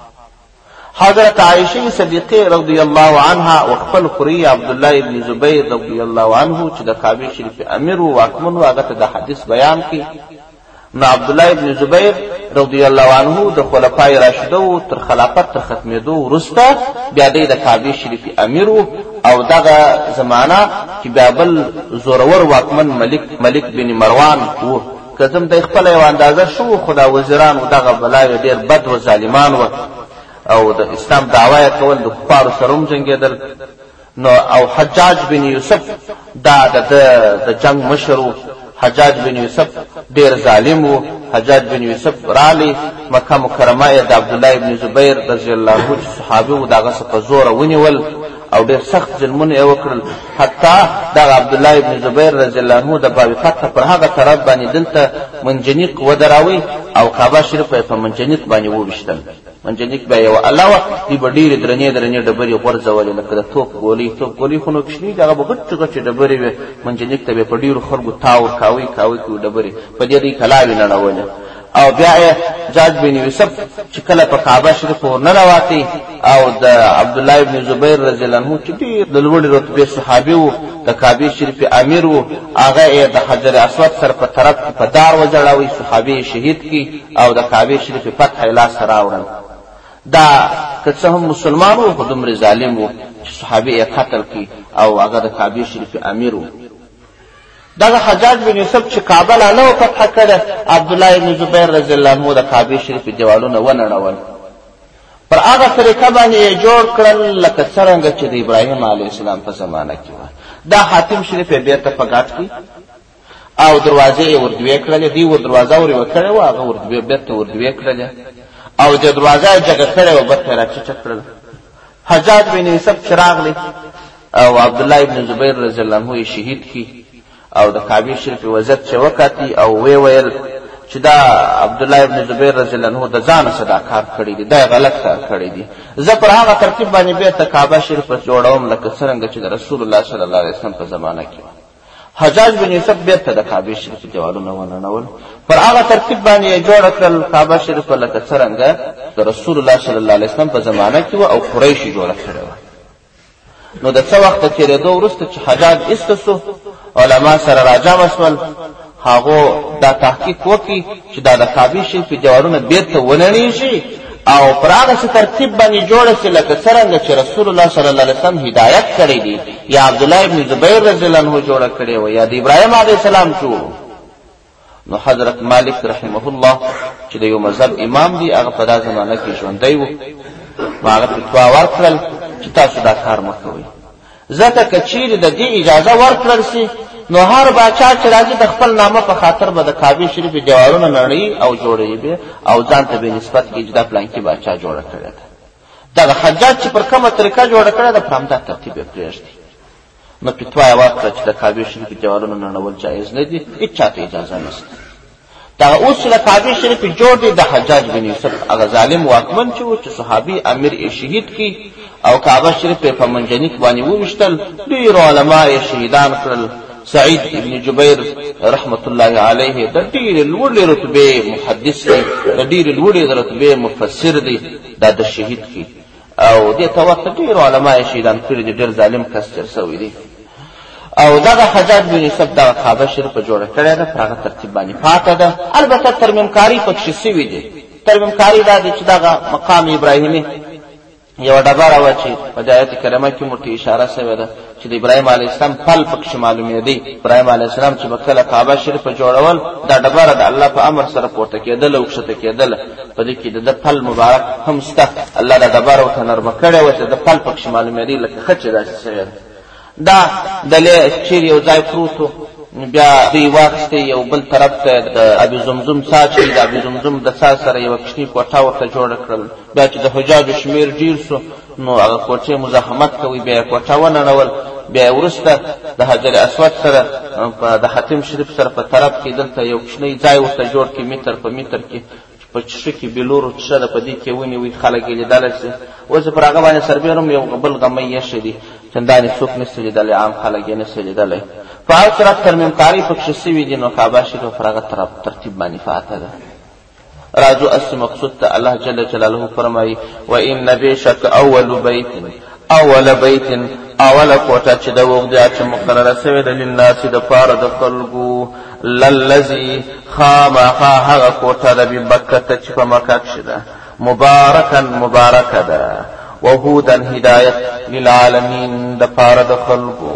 حضرت عائشه صدیقه رضی الله عنها او خپل خوري عبد الله ابن زبیر رضی الله عنه چې د کعبه شریف امیر او حاکم او هغه ته د حدیث بیان کړي نو عبد الله ابن زبیر رضی الله عنه د خلفای راشدو تر خلافت تر ختمېدو وروسته بیا د کعبه شریف امیر او دغه زمانہ چې بیا بل زورور واکمن ملک بن مروان وو کزم د خپل یو اندازه شو خدا وزیران او دغه بلای ډیر بد و ظالمان و او د اسلام دعوی کول د کفار سره جنگیدل نو او حجاج بن یوسف دا د جنگ مشر حجاج بن یوسف ډیر ظالم و حجاج بن یوسف رالی مکه مکرمه د عبد الله ابن زبیر رضی الله عنه صحابه و دغه په زور ونیول او ډیر سخت ظلمونه یې وکړل حتی دا عبد الله ابن زبیر رضی الله عنه د باب فتح پر هغه طرف باندې دلته منجنیق ودراوي او کعبه شریف په منجنیق باندې وویشتل منجنیق به یو علاوه دی ډیر درنې ډبرې غورځولې لکه د توپ ګولې خو نو کښنی دغه غټ ډبرې وي منجنیق ته په ډیرو خلکو تاو کاوي ډبرې په دې کلاوي نه راولې او بیا حجاج بن یوسف چې کله په کعبه شریف ورننواتي او د عبد الله ابن زبیر رضی الله عنه چې ډېر د لوړې رتبې صحابي وو د کعبه شریف امیر وو هغه د حجر اسود سره په طرف په دار وځړاوي صحابي شهید کی او د کعبه شریف فتح لاس راوړل دا که څه هم مسلمان وو خو دومره ظالم وو چې صحابي یې قتل کی او هغه د کعبه شریف امیر وو دغه حجاج بن یوسف چې کعبه لا نو فتح کړه عبد الله ابن زبیر رضی الله عنه د کعبه شریف دیوالونه ونړول پر هغه طریقه باندې جوړ کړل لکه څنګه چې د ابراهیم علیه السلام په زمانه کې و دا حاتم شریف بیرته په ګاټ کې او دروازې وردوي کړلې دی ور دروازه ور وکړه او هغه وردوي بیرته وردوي کړلې او د دروازه جګه کړې او برته راچچ کړل حجاج بن یوسف چراغ او عبد الله ابن زبیر رضی الله عنه شهید کی او د کعبه شریف وزت چې وکاتی او ویل چې دا عبد الله ابن زبیر رضی الله عنه د ځان صدا کار کړی دی دا غلط کار کړی دی زه پر هغه ترتیب باندې به ته کعبه شریف جوړوم لکه څنګه چې د رسول الله صلی الله علیه وسلم په زمانه کې حجاج بن یوسف به ته د کعبه شریف دیوالونه ونړول پر هغه ترتیب باندې جوړ کړل کعبه شریف لکه څنګه د رسول الله صلی الله علیه وسلم په زمانه کې او قریش جوړ کړو نو د څو وخت تیرېدو وروسته چې حجاج استسو علما سره راجم اسول هغه دا تحقیق وکي چې دا د کعبه شریف دیوالونه بیرته ونړي شي او پر هغه ترتیب باندې جوړ شي لکه څنګه چې رسول الله صلی الله علیه وسلم هدایت کړی دی یا عبد الله ابن زبیر رضی الله عنه جوړ کړی و یا د ابراهیم علیه السلام شو نو حضرت مالک رحمه الله چې د یو مذهب امام دی هغه په داسې زمانه کې ژوندی و هغه فتوا ورکړل چې تاسو دا کار مه کوئ ځکه کچیر د دې اجازه ورکړل شي نو هر باچا چې راځي د خپل نامه په خاطر به د کعبې شریفې دیوالونه نړوي او جوړوي به او ځان ته به نسبت کوي چې دا پلانکي باچا جوړه کړې ده. دغه حجاج چې پر کومه طریقه جوړه کړې ده په همدا ترتیب یې پرېږدي. نو فتوا یې ورکړه چې د کعبې شریفې دیوالونه نړول جایز نه دي، هېڅ چا ته اجازه نشته. دغه اوس چې د کعبې شریفې جوړ دی د حجاج بن یوسف هغه ظالم واکمن چې و چې صحابي امیر یې شهید کړي او کعبه شریف په منجنیق باندې وویشتل. ډېرو علما یې شهیدان کړل. سعید ابن جبیر رحمت الله علیه د ډېرې لوړې رتبې محدث دی، د ډېرې لوړې رتبې مفسر دی، دا د شهید کړي او دې ته ورته ډېرو علما یې شهیدان کړي دي. ډېر ظالم کس تېر شوی دی. او دغه حجاج بن یوسف دغه کعبه شریفه جوړه کړې ده، په هغه ترتیب باندې پاته ده. البته ترمیمکاري پکښې سوي دي. ترمیمکاري دا دی چې دغه مقام ابراهیمي یوه ډبره وه چې په دې آیت کریمه کې موږ ته اشاره سوې ده چې د ابراهیم علیه السلام پل پکښې معلومېدی. ابراهیم علیه السلام چې به کله کعبه شریفه جوړول دا ډبره د الله په امر سره پورته کېدله او کښته کېدله. په دې کې د ده پل مبارک هم شته. الله دا ډبره ورته نرمه کړې وه چې د پل پکښې معلومېدی لکه خچې داسې سوې ده. دا د چیر یو ځای پروت و، بیا دوی واخیستې یو بل طرف ته د ابي زمزم څاه چې د ابي زمزم د څاه سره یوه کوچنۍ کوټه ورته جوړه کړل. بیا چې د حجاجو شمېر ډېر سو نو هغه کوټې مزاحمت کوي، بیا یې کوټه ونړول. بیا یې وروسته د حجر اسود سره د حتم شریف سره په طرف کې دلته یو کوچنی ځای ورته جوړ کړي متر په متر کې په چشه کې بلورو چشه ده، په دې کې ونیوي خلک یې لیدلی شي. اوس پر هغه باندې سربېر یو بل غمی ایښی دي، چندانې څوک نشي لیدلی، عام خلک یې نشي لیدلی. په هر طرف ترمیمکاري پکښې سوي دي. نو کعبه شریفه پر هغه ترتیب باندې فاته ده. راځو اصلي مقصود ته. الله جل جلاله فرمایي وان بشک اول بیت اوله کوټه چې د وغدیا چې مقرره سوې ده للناس د پاره د خلکو للذي خامخا هغه کوټه ده ببکته چې په مکه کښې ده مبارکا مبارکه ده وهودا هدایت للعالمین د پاره د خلکو.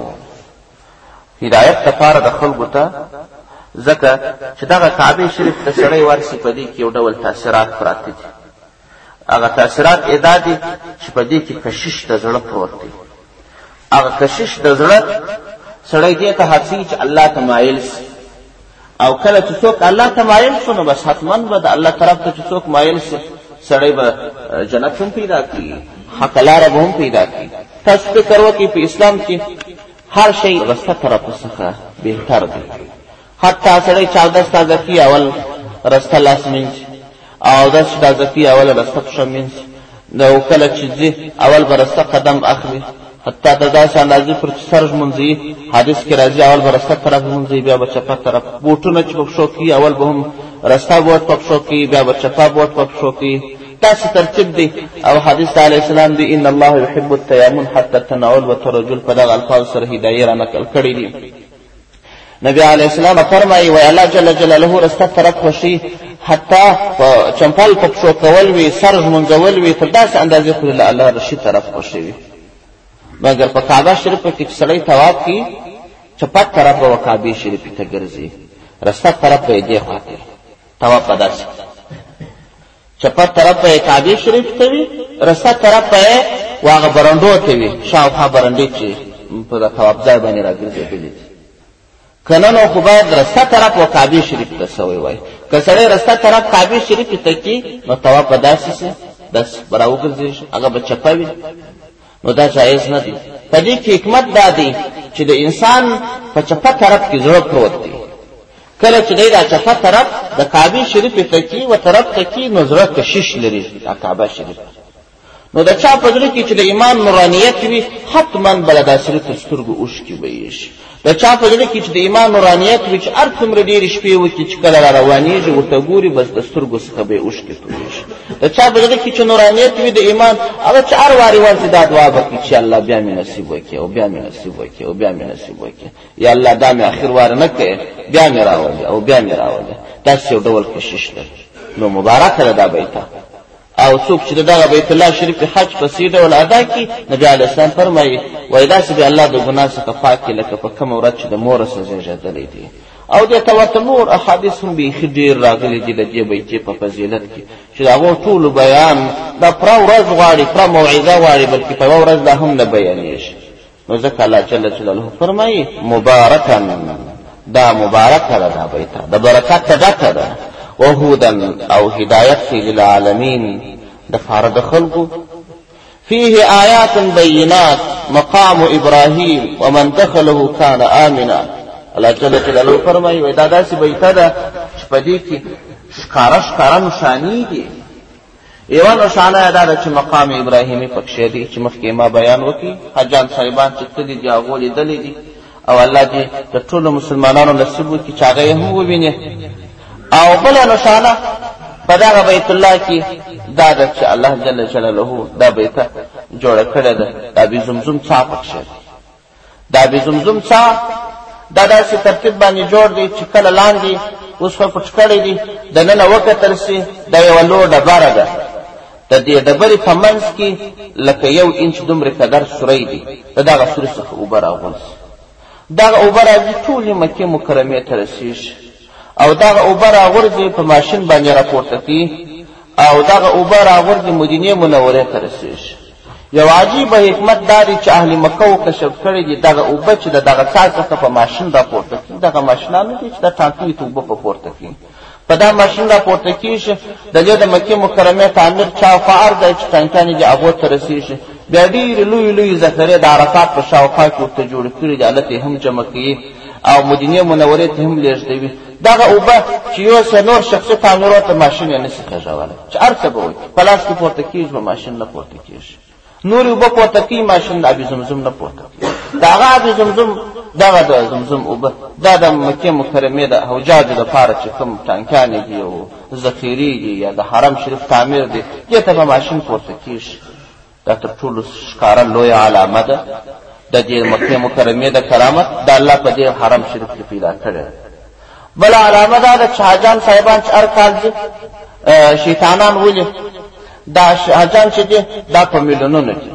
هدایت د پاره د خلکو ته ځکه چې دغه کعبې شریف ته سړی ورسي په دې کې یو ډول تاثیرات پراته دي. هغه تاثیرات ادا دي چې په دې کې کشش د زړه پروت دی. هغه کشش د زړه سړی دې ته هڅي چې الله ته مایل سي، او کله چې څوک الله ته مایل شو نو بس حتما به د الله طرف ته چې څوک مایل سي سړی به جنت هم پیدا کړي، حق لاره به هم پیدا کړي. تاسو فکر وکړئ په اسلام کې هر شی رسته طرف څخه بهتر دی. حتی سړی چاودس تازه کي اول رسته لاس مینځي، او داس تازه کي اول رسته پښه مینځي، نو کله چې ځي اول به رسته قدم اخلي. حتی د داسې اندازې پر چې سر ژمنځي حدیث کې راځي اول به رسته طرف ژمنځي بیا به چپه طرف. بوټونه چې په پښو کي اول به هم رسته بوټ په پښو کي بیا به چپه بوټ په پښو کي. داسې ترتیب دی. او حدیث علیه السلام دی ان الله يحب التیامن حتى التناول والترجل. په دغه الفاظ سره هدایه را نقل کړي دي. نبی علیه السلام فرمایي وای الله جل جلاله رسته طرف خوشي حتی چمپل په پښو کول وي، سر ژمنځول وي، تر داسې اندازې پورې له الله رشي طرف خوشي وي. مګر په کعبه شریفه کې چې سړی طواف کوي چپت طرف به کعبې شریفې ته ګرځي، رسته طرف به یې دې خواته طواف به داسې چپت طرف به یې کعبې شریف ته وي، رسته طرف به یې واغه برنډو ته وي، شاوخوا برنډې چې په د طواف ځای باندې راګرځېدلي دي. که نه نو خو باید رسته طرف و کعبې شریف ته سوی وای. که سړی رسته طرف کعبې شریفې ته کي نو طواف به داسې سي داسې به راوګرځېږي، هغه به چپه وي، نو دا جایز نه دی. په دې کې حکمت دا دی چې د انسان په چپه طرف کې زړه پروت دی. کله چې دی دا چپه طرف د کعبې شریفې ته کي و طرف ته کي نو زړه کشش لري دا کعبه شریف. نو د چا په زړه کې چې د ایمان نورانیت وي حتما به د داسې تر سترګو اوښکې به یې شي. د چا په زړه کې چې د ایمان نورانیت وي چې هر څومره ډېرې شپې وکړي چې کله را روانېږي ورته ګوري بس د سترګو څخه به یې اوښکې تویې شي. د چا په زړه کې چې نورانیت وي د ایمان هغه چې هر وارې ورځي دا دعا به کوي چې الله بیا مې نصیب وکړي او بیا مې نصیب وکړي او بیا مې نصیب وکړي، یا الله دا مې اخر واره نه کوې بیا مې راولې او بیا مې راولې. داسې یو ډول کشش لري. نو مبارکه ده دا بیته. او څوک چې دغه بیت الله شریف حج په سي ډول ادا کړي نبی علیه السلام فرمایي وایي داسې به الله د ګناه څخه پاک کړي لکه په کومه ورځ چې د مور څخه زېږېدلی دی. او دې ته ورته نور احادیث هم بیخي ډېر راغلي دي د دې بیتې په فضیلت کې چې د هغو ټولو بیان دا پوره ورځ غواړي، پوره موعظه غواړي، بلکې په یوه ورځ دا هم نه بیانېږي. نو ځکه الله جل جلاله فرمایي مبارکا، دا مبارکه ده دا بیت، د برکت ډکه ده، وهودن او هدایت فی للعالمین د فار د خلقو، فيه آیات بینات مقام ابراهیم ومن دخله کان آمنا. الله جل جلاله فرمایي وای دا داسې بیت ده چې په دې کې ښکارا نشانی دي. یوه نشانه دا ده چې مقام ابراهیمي پکښې دی چې مخکې ما بیان وکړي. حجان صاحبان چې تللي دي هغو لیدلي دي او الله دې د ټولو مسلمانانو نصیب وکړي چې هغه یې هم وویني. او بله نشانه په دغه بیت الله کې دا ده چې الله جل جلاله دا بیت جوړه کړې ده. د ابي زمزم څاه پکښې دی. د ابي زمزم څاه دا داسې ترتیب باندې جوړ دی چې کله لاندې اوس خو پټ کړی دی، دننه وکتل سي دا یوه لویه ډبره ده. د دې ډبرې په منځ کې لکه 1 انچ دومره قدر سوری دی. د دغه سوري څخه اوبه راغورځي. دغه اوبه راځي ټولې مکې مکرمې ته رسېږي او دغه اوبه راغورځي په ماشین باندې راپورته کړي او دغه اوبه راغورځي مدینې منورې ته رسېږي. یو عجیبه حکمت دا دی چې اهل مکه وکشف کړی دي دغه اوبه چې د دغه څاه څخه په ماشین راپورته کړي. دغه ماشینان دي چې د ټانکۍ ته اوبه په پورته کړي. په دا ماشین راپورته کېږي. د دې د مکې مکرمې تعمیر شاوخوا ارض دی چې ټانکیانې دي هغو ته رسېږي. بیا ډېرې لویې ذخیرې د عرفات په شاوخوا کې ورته جوړې کړي دي. هلته یې هم جمع کوي او مدینې منورې ته هم لېږدوي. دغه اوبه چې یو څه نور شخصي تعمیرو ته ماشین یې نشي خېژولی چې هر څه به وایي په لاس کې پورته کېږي په ماشین نه پورته کېږي. نورې اوبه پورته کوي ماشین د ابي زمزم نه پورته کوي. د هغه ابي زمزم دغه د زمزم اوبه دا د مکې مکرمې د حجاجو دپاره چې کوم ټانکیانې دي او ذخیرې دي یا د حرم شریف تعمیر دی دې ته په ماشین پورته کېږي. دا تر ټولو ښکاره لویه علامه ده د دې مکې مکرمې د کرامت د الله په دې حرم شریف کې پیدا کړی. بله علامه دا ده چې حاجان صاحبان چې هر کال دي شیطانان ولي دا حاجان چې دي دا په میلیونونه دي.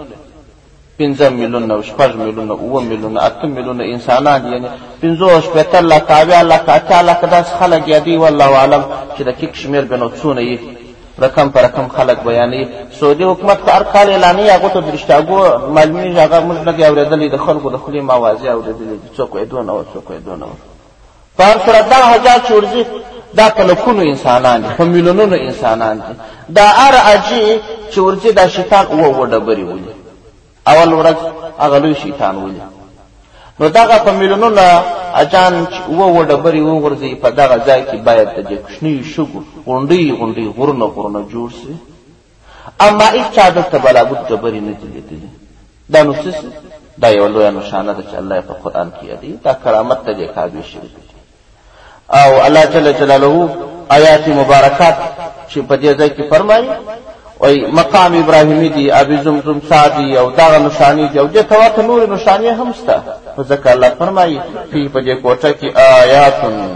5 میلیونه 6 میلیونه 7 میلیونه 8 میلیونه انسانان دي. یعنی 15 لکه 20 لکه 8 لکه داسې خلک یادوي والله اعلم چې دقیق شمېر به نو څونه یي. رقم پر رقم خلک بیانوي. سعودي حکومت که هر کال اعلانوي هغو ته د رښتیاګو معلومېږي. هغه موږ نه دي اورېدلي د خلکو د خولې موازې اورېدلي دي. څوک یې دونه وه څوک یې دونه وه. په هر صورت دغه حجاج چې ورځي دا په لکونو انسانان دي په میلیونونو انسانان دي. دا هر حاجي چې ورځي دا شیطان 7 ډبرې ولي. اول ورځ هغه لوی شیطان ولي. نو دغه په میلیونونو اجان چې 7 ډبرې وغورځي په دغه ځای کې باید د دې کوچنیو شګو غونډۍ غرونه جوړ سي. اما هېچا دلته بلابود ډبرې نه دي لیدلي. دا نو څه دا یوه لویه نښانه ده چې الله یې په قرآن کې یادوي. دا کرامت د دې کعبې شریف دی. او الله جل جلاله آیات مبارکات چې په دې ځای کې فرمایي وای مقام ابراهیمی دی ابي زمزم سادي او دغه نشانی دی او دې توات نور نشانی هم سته. ځکه الله فرمایي چې په دې کوټه کې آیات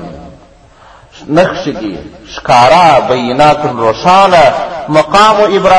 نقش دي ښکارا بینات روشانه مقام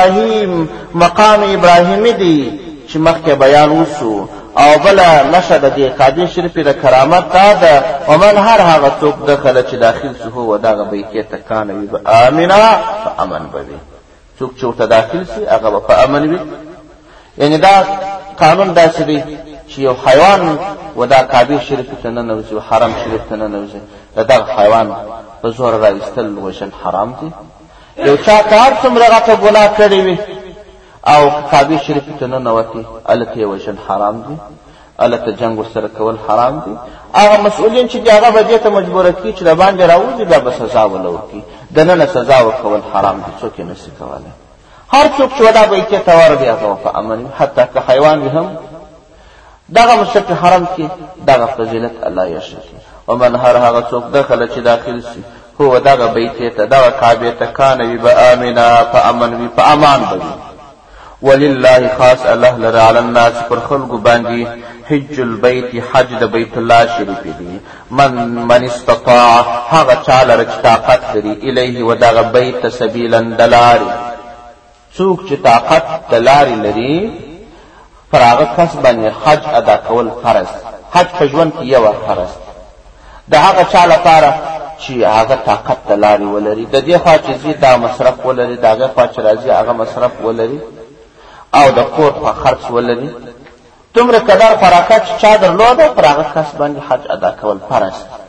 ابراهیمی دی چې مخکې بیان وسو. او بلا نشه د دې کعبې شریفې د کرامت دا ده ومن هر هغه څوک دخله چې داخل سو هو دغه بیتې ته کان وي به آمنا په امن به وي. څوک چې ورته داخل سي هغه به په امن وي. یعنی دا قانون داسې دی چې یو حیوان و دا کعبې شریفې ته ننوځي و حرم شریف ته ننوځي د دغه حیوان په زور را ایستل وژل حرام دي. یو چا که هر څومره غټه ګناه کړې وي او کعبې شریفې ته ننوتي هلته یې وژل حرام دي. هلته جنګ ورسره کول حرام دي. هغه مسؤلین چې دي هغه به دې ته مجبوره کړي چې د باندې راوځي بیا به سزا وله ورکړي. دننه سزا ورکول حرام دي. څوک یې نشي کولی. هر څوک چې دا بیتې ته ورغی هغه به په امن وي حتی که حیوان وي هم. دغه مشرق حرم کې دغه فضیلت الله یشري. ومن هر هغه څوک دخله چې داخل سي هو دغه بیتې ته دغه کعبې ته کان وي به آمنا په امن وي په امان به وي. ولله خاص الله لرا علی الناس پر خلق باندې حج البيت حج د بیت الله شریف دی. من استطاع هغه چاله چې طاقت لري الیه و دغه بیت سبیلا دلاری. څوک چې طاقت دلاری لري پر هغه کس باندې حج ادا کول فرض. حج په ژوند کې یو فرض د هغه چا لپاره چې هغه طاقت دلاری ولري. د دې خوا چې زی دا مصرف ولري دغه خوا چې راځي هغه مصرف ولري او د کور په خرڅ ولري دومره قدر خوراکه چې چا درلوده پر هغه کس باندې حج ادا کول فرض.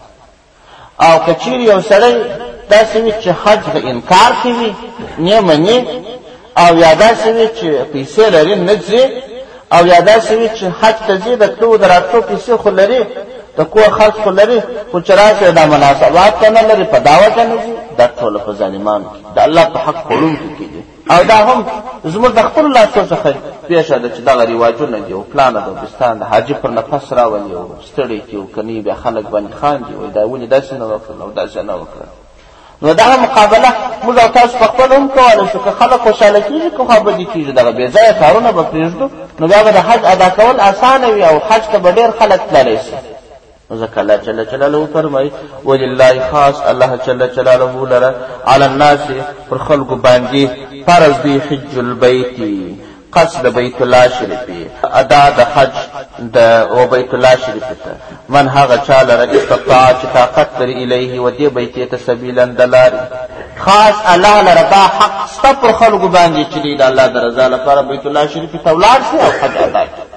او که چیرې یو سړی داسې وي چې حج به انکار کوي نه مني، او یا داسې وي چې پیسې لري نه ځي، او یا داسې وي چې حج ته ځي د تلو د راتلو پیسې خو لري، د کور خرڅ خو لري، خو چې راشي دا مناسبات نه لري، په دعوت نه ځي، دا ټول په ظالمانو کې د الله په حق خوړونکي کې دي. او دا هم زموږ د خپل لاسو څخه پیښه ده چې دغه رواجونه دي او پلانه د وزبستان د حاجي پر نفس راولي او ستړي کې او کني بیا خلک باندې خاندي وایي دا ولې داسې نه وکړل او داسې نه وکړل. نو دغه مقابله موږ او تاسو په خپل هم کولی شو. که خلک خوشحاله کېږي که خوابدي کېږي دغه بې ځایه کارونه به پرېږدو، نو بیا به د حج ادا کول اسانه وي او حج ته به ډېر خلک تللی شي. ځکه الله جل جلاله فرمایي ولله خاص الله جل جلاله لره علی الناس پر خلقو باندې فرض دی حج البیت قصد بیت الله شریف ادا د حج د او بیت الله شریف ته من هغه چا لره استطاع چې طاقت لري الیه و دی بیت ته سبیلا دلار خاص الله لره دا حق ست پر خلقو باندې چې د الله د رضا لپاره بیت الله شریف ته ولار شي او حج ادا کړي.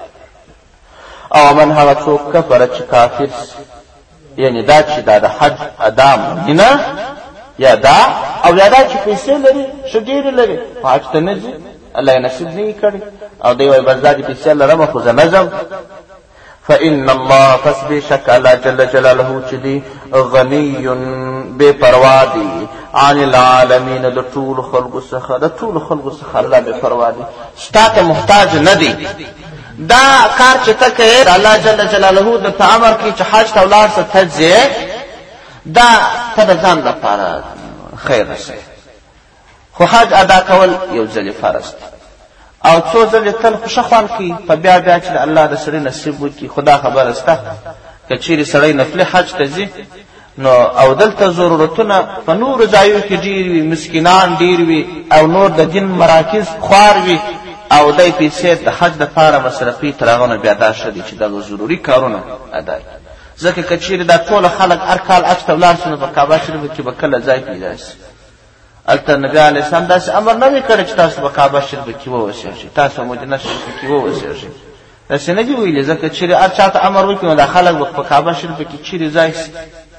او من هغه څوک کفر چې کافر یعنی دا چې دا د حج ادا نه یا دا او یا دا چې پیسې لري شګیر لري حج ته نه ځي الله یې نصیب نه کړي او دی وای بس دا دې پیسې لرم خو زه نه ځم. فإن الله فسبي شك الله جل جلاله چې دی غني بے پروا دی عن العالمین د ټول خلق څخه د ټول خلق څخه الله بے پروا دی ستاسو محتاج نه دی. دا کار چې تکه الله جل جلاله د تعامر کی چې حج ته ولار څه تځي دا ته ځان لپاره خیر شي، خو حج ادا کول یو ځل فرض او څو ځل تل خوشخوان کی په بیا بیا چې الله د سړي نصیب وکي. خدا خبر استه کچېری سړی نفل حج ته ځي نو او دلته ضرورتونه په نور ځایو کې ډیر وي، مسکینان ډیر وي او نور د دین مراکز خوار وي او دای پیسې د حج د لپاره مصرفي ترغونه بیا دا شدي چې د ضروري کارونه ادا کړي. ځکه کچېری دا ټول خلک هر کال حج ته ولار شنو په کعبه شریف کې به کله ځای پیدا شي. البته نبی علیه السلام داسې امر نه وکړ چې تاسو په کعبه شریف کې ووسئ، تاسو مدینه شریف کې ووسئ. داسې نه دی ویلي ځکه چې هر چاته امر وکړي نو د خلک په کعبه شریف کې چیرې ځای شي.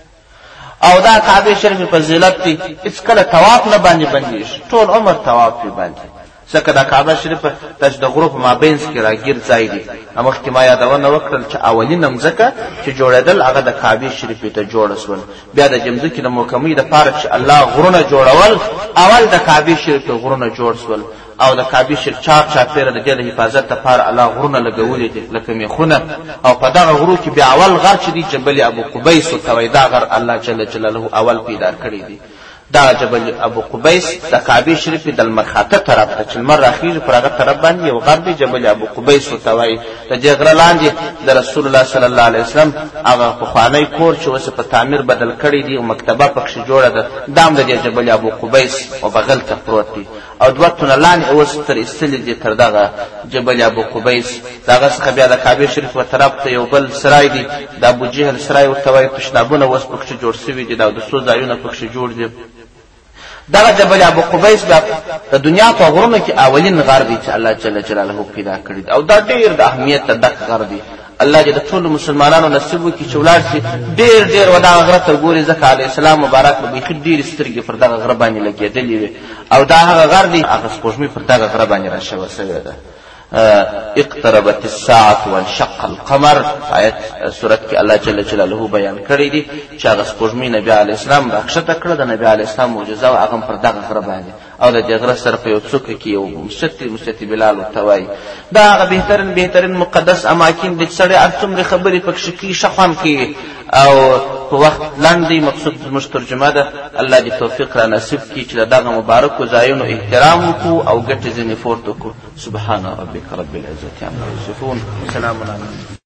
او دا کعبه شریف فضیلت دی هیڅ کله طواف نه باندې بندېږي، ټول عمر طواف پې باندې. ځکه دا کعبه شریف د غروب مابینس کې راګیر ځای دی. مخکې ما یادونه وکړل چې اولین مځکه چې جوړېدل هغه د کعبه شریف ته جوړ شول، بیا د جمځکې د محکمې د پاره چې الله غرونه جوړول اول د کعبه شریف ته غرونه جوړ شول او د کعبه شریف چاپیره د دې د حفاظت لپاره الله غرونه لګولې دي لکه میخونه. او په دغه غرو کې بیا اول غر چې دی جبل ابو قبیس او تویدا غر الله جل جلاله اول پیدا کړی دی. دا جبل ابو قبیس د کعبه شریف د المرخاته طرف ته چې مر اخیر پر هغه طرف باندې یو غر دی جبل ابو قبیس وتوي. د دې غر لاندې د رسول الله صلی الله علیه وسلم هغه خواني کور چې وسه په تعمیر بدل کړی دی او مکتبه پکښ جوړه ده دام د جبل ابو قبیس او بغل ته پروت دی او دوه تونلان اوس تر استل دي تر دغه جبل ابو قبیس. دغه څخه بیا د کعبه شریف په طرف ته یو بل سرای دی د ابو جهل سرای وتوي تشنابونه اوس پکښ جوړ شوی دي دا د سو ځایونه پکښ جوړ دي. دغه جبل ابو قبیس د دنیا په غرونو کې اولین غر دی چې الله جل جلاله پیدا کړی او دا ډیر د اهمیت د غر دی. الله دې د ټول مسلمانانو نصیب وکړي چې ولار شي ډیر ودغه غره ته ګوري. ځکه علی السلام مبارک به خې ډیر سترګې پر دغه غره باندې لګېدلې وي او دا هغه غر دی هغه سپوږمۍ پر دغه غره باندې راشوه شوې ده. اقتربت الساعه وانشق القمر آیت سورت کې الله جل جلاله بیان کړی دی چې هغه سپوږمۍ نبی علی السلام راخښته کړه د نبی علی السلام معجزه او هغه پر دغه غره باندې او د دې غره سره په یو څوک کې یو مشتی بلال وتوي. دا هغه بهترین مقدس اماکن د سړی ارڅومره خبرې پکښ کې شخوان کې او په وخت لاندې مقصود زموږ ترجمه ده. الله دې توفیق را نصیب کړي چې دغه مبارک ځایونو احترام وکړو او ګټې ځنې پورته کړو. سبحان ربک رب العزة عما یصفون. سلام علیکم.